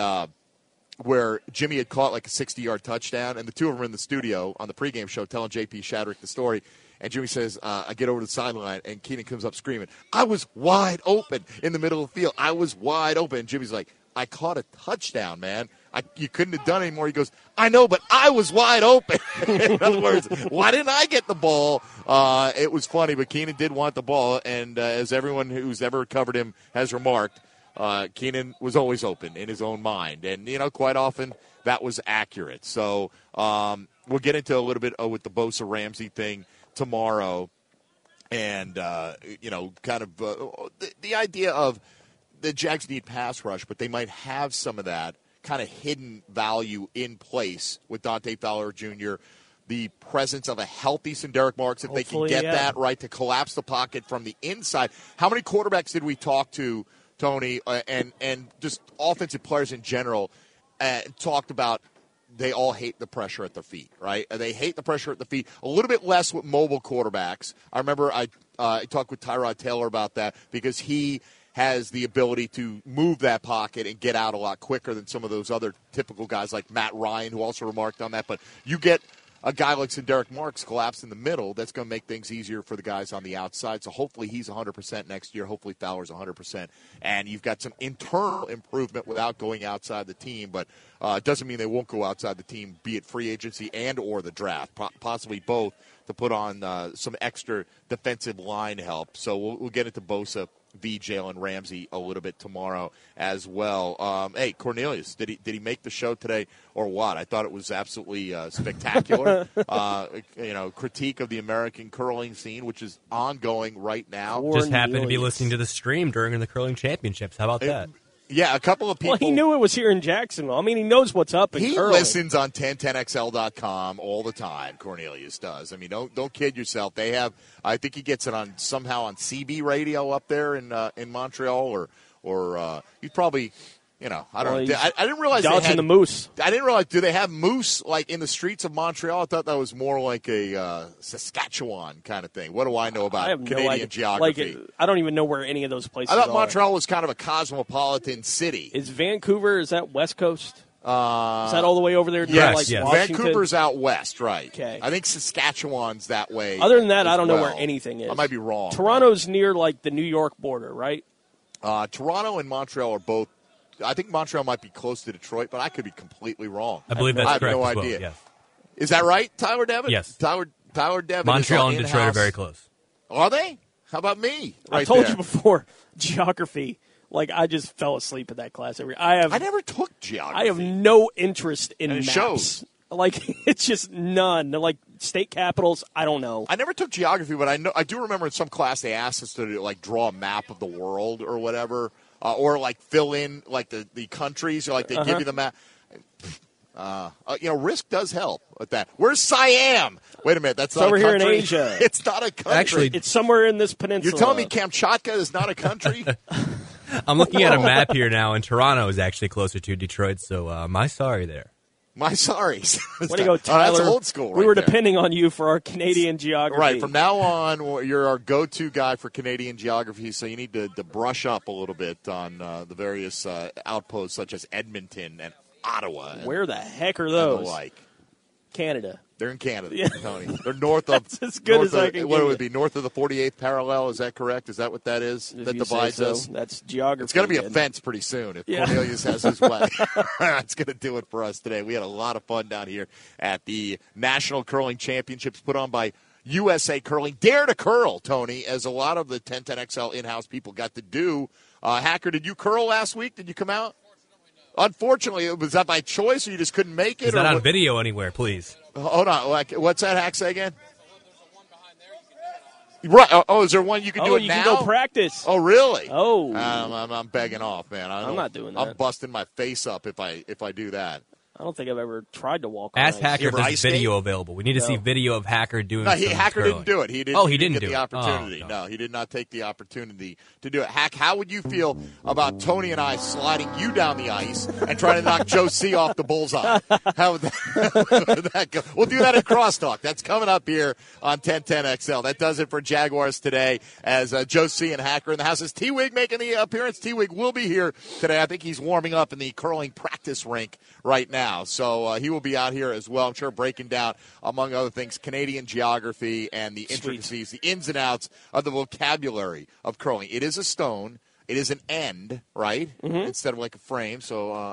where Jimmy had caught like a 60-yard touchdown, and the two of them are in the studio on the pregame show telling J.P. Shadrick the story. And Jimmy says, I get over to the sideline, and Keenan comes up screaming, "I was wide open in the middle of the field. I was wide open." And Jimmy's like, "I caught a touchdown, man. You couldn't have done any more." He goes, "I know, but I was wide open." In other words, why didn't I get the ball? It was funny, but Keenan did want the ball. And as everyone who's ever covered him has remarked, Keenan was always open in his own mind. And, quite often that was accurate. So we'll get into a little bit with the Bosa Ramsey thing tomorrow. And, kind of the idea of the Jags need pass rush, but they might have some of that kind of hidden value in place with Dante Fowler Jr., the presence of a healthy Derek Marks, if Hopefully, they can get that right to collapse the pocket from the inside. How many quarterbacks did we talk to, Tony, and just offensive players in general, talked about they all hate the pressure at their feet, right? They hate the pressure at the feet. A little bit less with mobile quarterbacks. I remember I talked with Tyrod Taylor about that because he has the ability to move that pocket and get out a lot quicker than some of those other typical guys like Matt Ryan, who also remarked on that. But you get a guy like Derek Marks collapsed in the middle, that's going to make things easier for the guys on the outside. So hopefully he's 100% next year. Hopefully Fowler's 100%. And you've got some internal improvement without going outside the team. But it doesn't mean they won't go outside the team, be it free agency and or the draft, possibly both, to put on some extra defensive line help. So we'll get into Bosa v. Jalen Ramsey a little bit tomorrow as well. Hey, Cornelius, did he make the show today or what? I thought it was absolutely spectacular. Critique of the American curling scene, which is ongoing right now. Just happened to be listening to the stream during the curling championships. How about that? Yeah, a couple of people. Well, he knew it was here in Jacksonville. I mean, he knows what's up in He curling. listens on 1010XL.com all the time. Cornelius does. I mean, don't kid yourself. They have. I think he gets it somehow on CB radio up there in Montreal, or he's probably I don't know. I didn't realize dodging they had the moose. I didn't realize. Do they have moose like in the streets of Montreal? I thought that was more like a Saskatchewan kind of thing. What do I know about Canadian geography? I don't even know where any of those places I thought are. Montreal was kind of a cosmopolitan city. Is Vancouver? Is that West Coast? Is that all the way over there? Yes. Washington? Vancouver's out west, right? Okay. I think Saskatchewan's that way. Other than that, I don't know where anything is. I might be wrong. Toronto's near like the New York border, right? Toronto and Montreal are both. I think Montreal might be close to Detroit, but I could be completely wrong. I believe that's correct. I have no as well, idea. yes. Is that right, Tyler Devitt? Yes. Tyler Devitt. Montreal is and Detroit are very close. Are they? How about me? I told you before, geography. Like, I just fell asleep in that class. I never took geography. I have no interest in and it maps. shows. Like, it's just none. Like, state capitals, I don't know. I never took geography, but I do remember in some class they asked us to, like, draw a map of the world or whatever, or, like, fill in, like, the countries, or, like, they give you the map. Risk does help with that. Where's Siam? Wait a minute, that's not a country. It's over here in Asia. It's not a country. Actually, it's somewhere in this peninsula. You're telling me Kamchatka is not a country? I'm looking at a map here now, and Toronto is actually closer to Detroit, so my sorry there. My sorry. Way to go, Tyler. That's old school right We were there. depending on you for our Canadian geography. Right. From now on, you're our go-to guy for Canadian geography, so you need to brush up a little bit on the various outposts such as Edmonton and Ottawa. Where the heck are those? And the like. Canada. They're in Canada, Yeah. Tony. They're north of. That's as good as I can What give it would you. be north of the 48th parallel? Is that correct? Is that what that is? If that you divides say so. us. That's geography. It's going to be a again. fence pretty soon if Yeah. Cornelius has his way. That's going to do it for us today. We had a lot of fun down here at the National Curling Championships put on by USA Curling. Dare to curl, Tony, as a lot of the 1010XL in-house people got to do. Hacker, did you curl last week? Did you come out? Unfortunately, was that by choice or you just couldn't make it? Is that on video anywhere, please? Hold on. What's that, Hack? Say again? Right. Oh, is there one you can do it you now? can go practice. Oh, really? Oh. I'm begging off, man. I'm not doing that. I'm busting my face up if I do that. I don't think I've ever tried to walk on Ask ice. Hacker if there's video available. We need to see video of Hacker doing No, some Hacker curling. didn't do it. He didn't. Oh, he didn't get do the it. opportunity. Oh, no, he did not take the opportunity to do it. Hack, how would you feel about Tony and I sliding you down the ice and trying to knock Joe C off the bullseye? How would that go? We'll do that in Crosstalk. That's coming up here on 1010XL. That does it for Jaguars today. As Joe C and Hacker in the house. Is T-Wig making the appearance? T-Wig will be here today. I think he's warming up in the curling practice rink right now, so he will be out here as well. I'm sure breaking down, among other things, Canadian geography and the intricacies, the ins and outs of the vocabulary of curling. It is a stone. It is an end, right? Mm-hmm. Instead of like a frame. So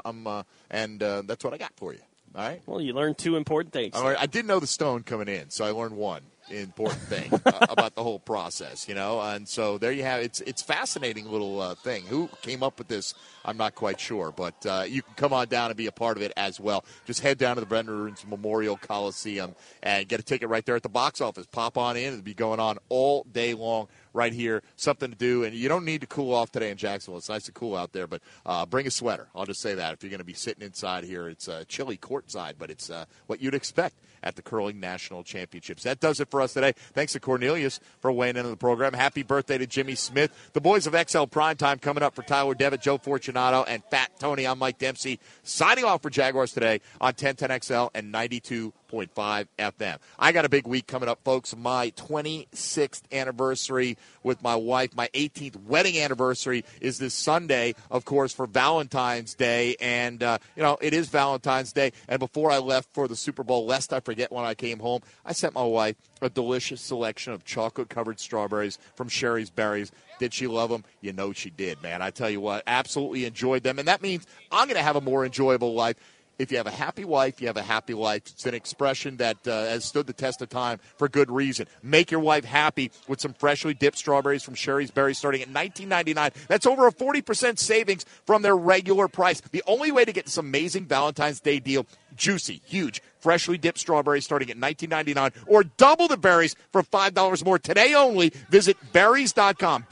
that's what I got for you. All right. Well, you learned two important things. I did know the stone coming in, so I learned one important thing about the whole process, and so there you have it. It's fascinating little thing. Who came up with this, I'm not quite sure, but you can come on down and be a part of it as well. Just head down to the Veterans Memorial Coliseum and get a ticket right there at the box office. Pop on in. It'll be going on all day long right here. Something to do, and you don't need to cool off today in Jacksonville. It's nice to cool out there, but bring a sweater. I'll just say that. If you're going to be sitting inside here, it's chilly courtside, but it's what you'd expect at the Curling National Championships. That does it for us today. Thanks to Cornelius for weighing in on the program. Happy birthday to Jimmy Smith. The boys of XL Primetime coming up for Tyler Devitt, Joe Fortunato, and Fat Tony. I'm Mike Dempsey, signing off for Jaguars today on 1010XL and 92.5 FM. I got a big week coming up, folks. My 26th anniversary with my wife. My 18th wedding anniversary is this Sunday, of course, for Valentine's Day. And, it is Valentine's Day. And before I left for the Super Bowl, lest I forget when I came home, I sent my wife a delicious selection of chocolate-covered strawberries from Sherry's Berries. Did she love them? You know she did, man. I tell you what, absolutely enjoyed them. And that means I'm going to have a more enjoyable life. If you have a happy wife, you have a happy life. It's an expression that has stood the test of time for good reason. Make your wife happy with some freshly dipped strawberries from Sherry's Berries starting at $19.99. That's over a 40% savings from their regular price. The only way to get this amazing Valentine's Day deal, juicy, huge, freshly dipped strawberries starting at $19.99, or double the berries for $5 more today only. Visit berries.com,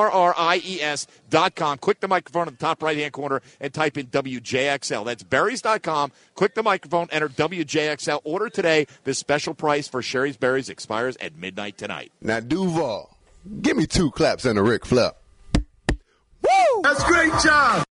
BERRIES.com. Click the microphone in the top right-hand corner and type in WJXL. That's berries.com. Click the microphone, enter WJXL. Order today. This special price for Sherry's Berries expires at midnight tonight. Now, Duval, give me 2 claps and a Ric Flair. Woo! That's a great job.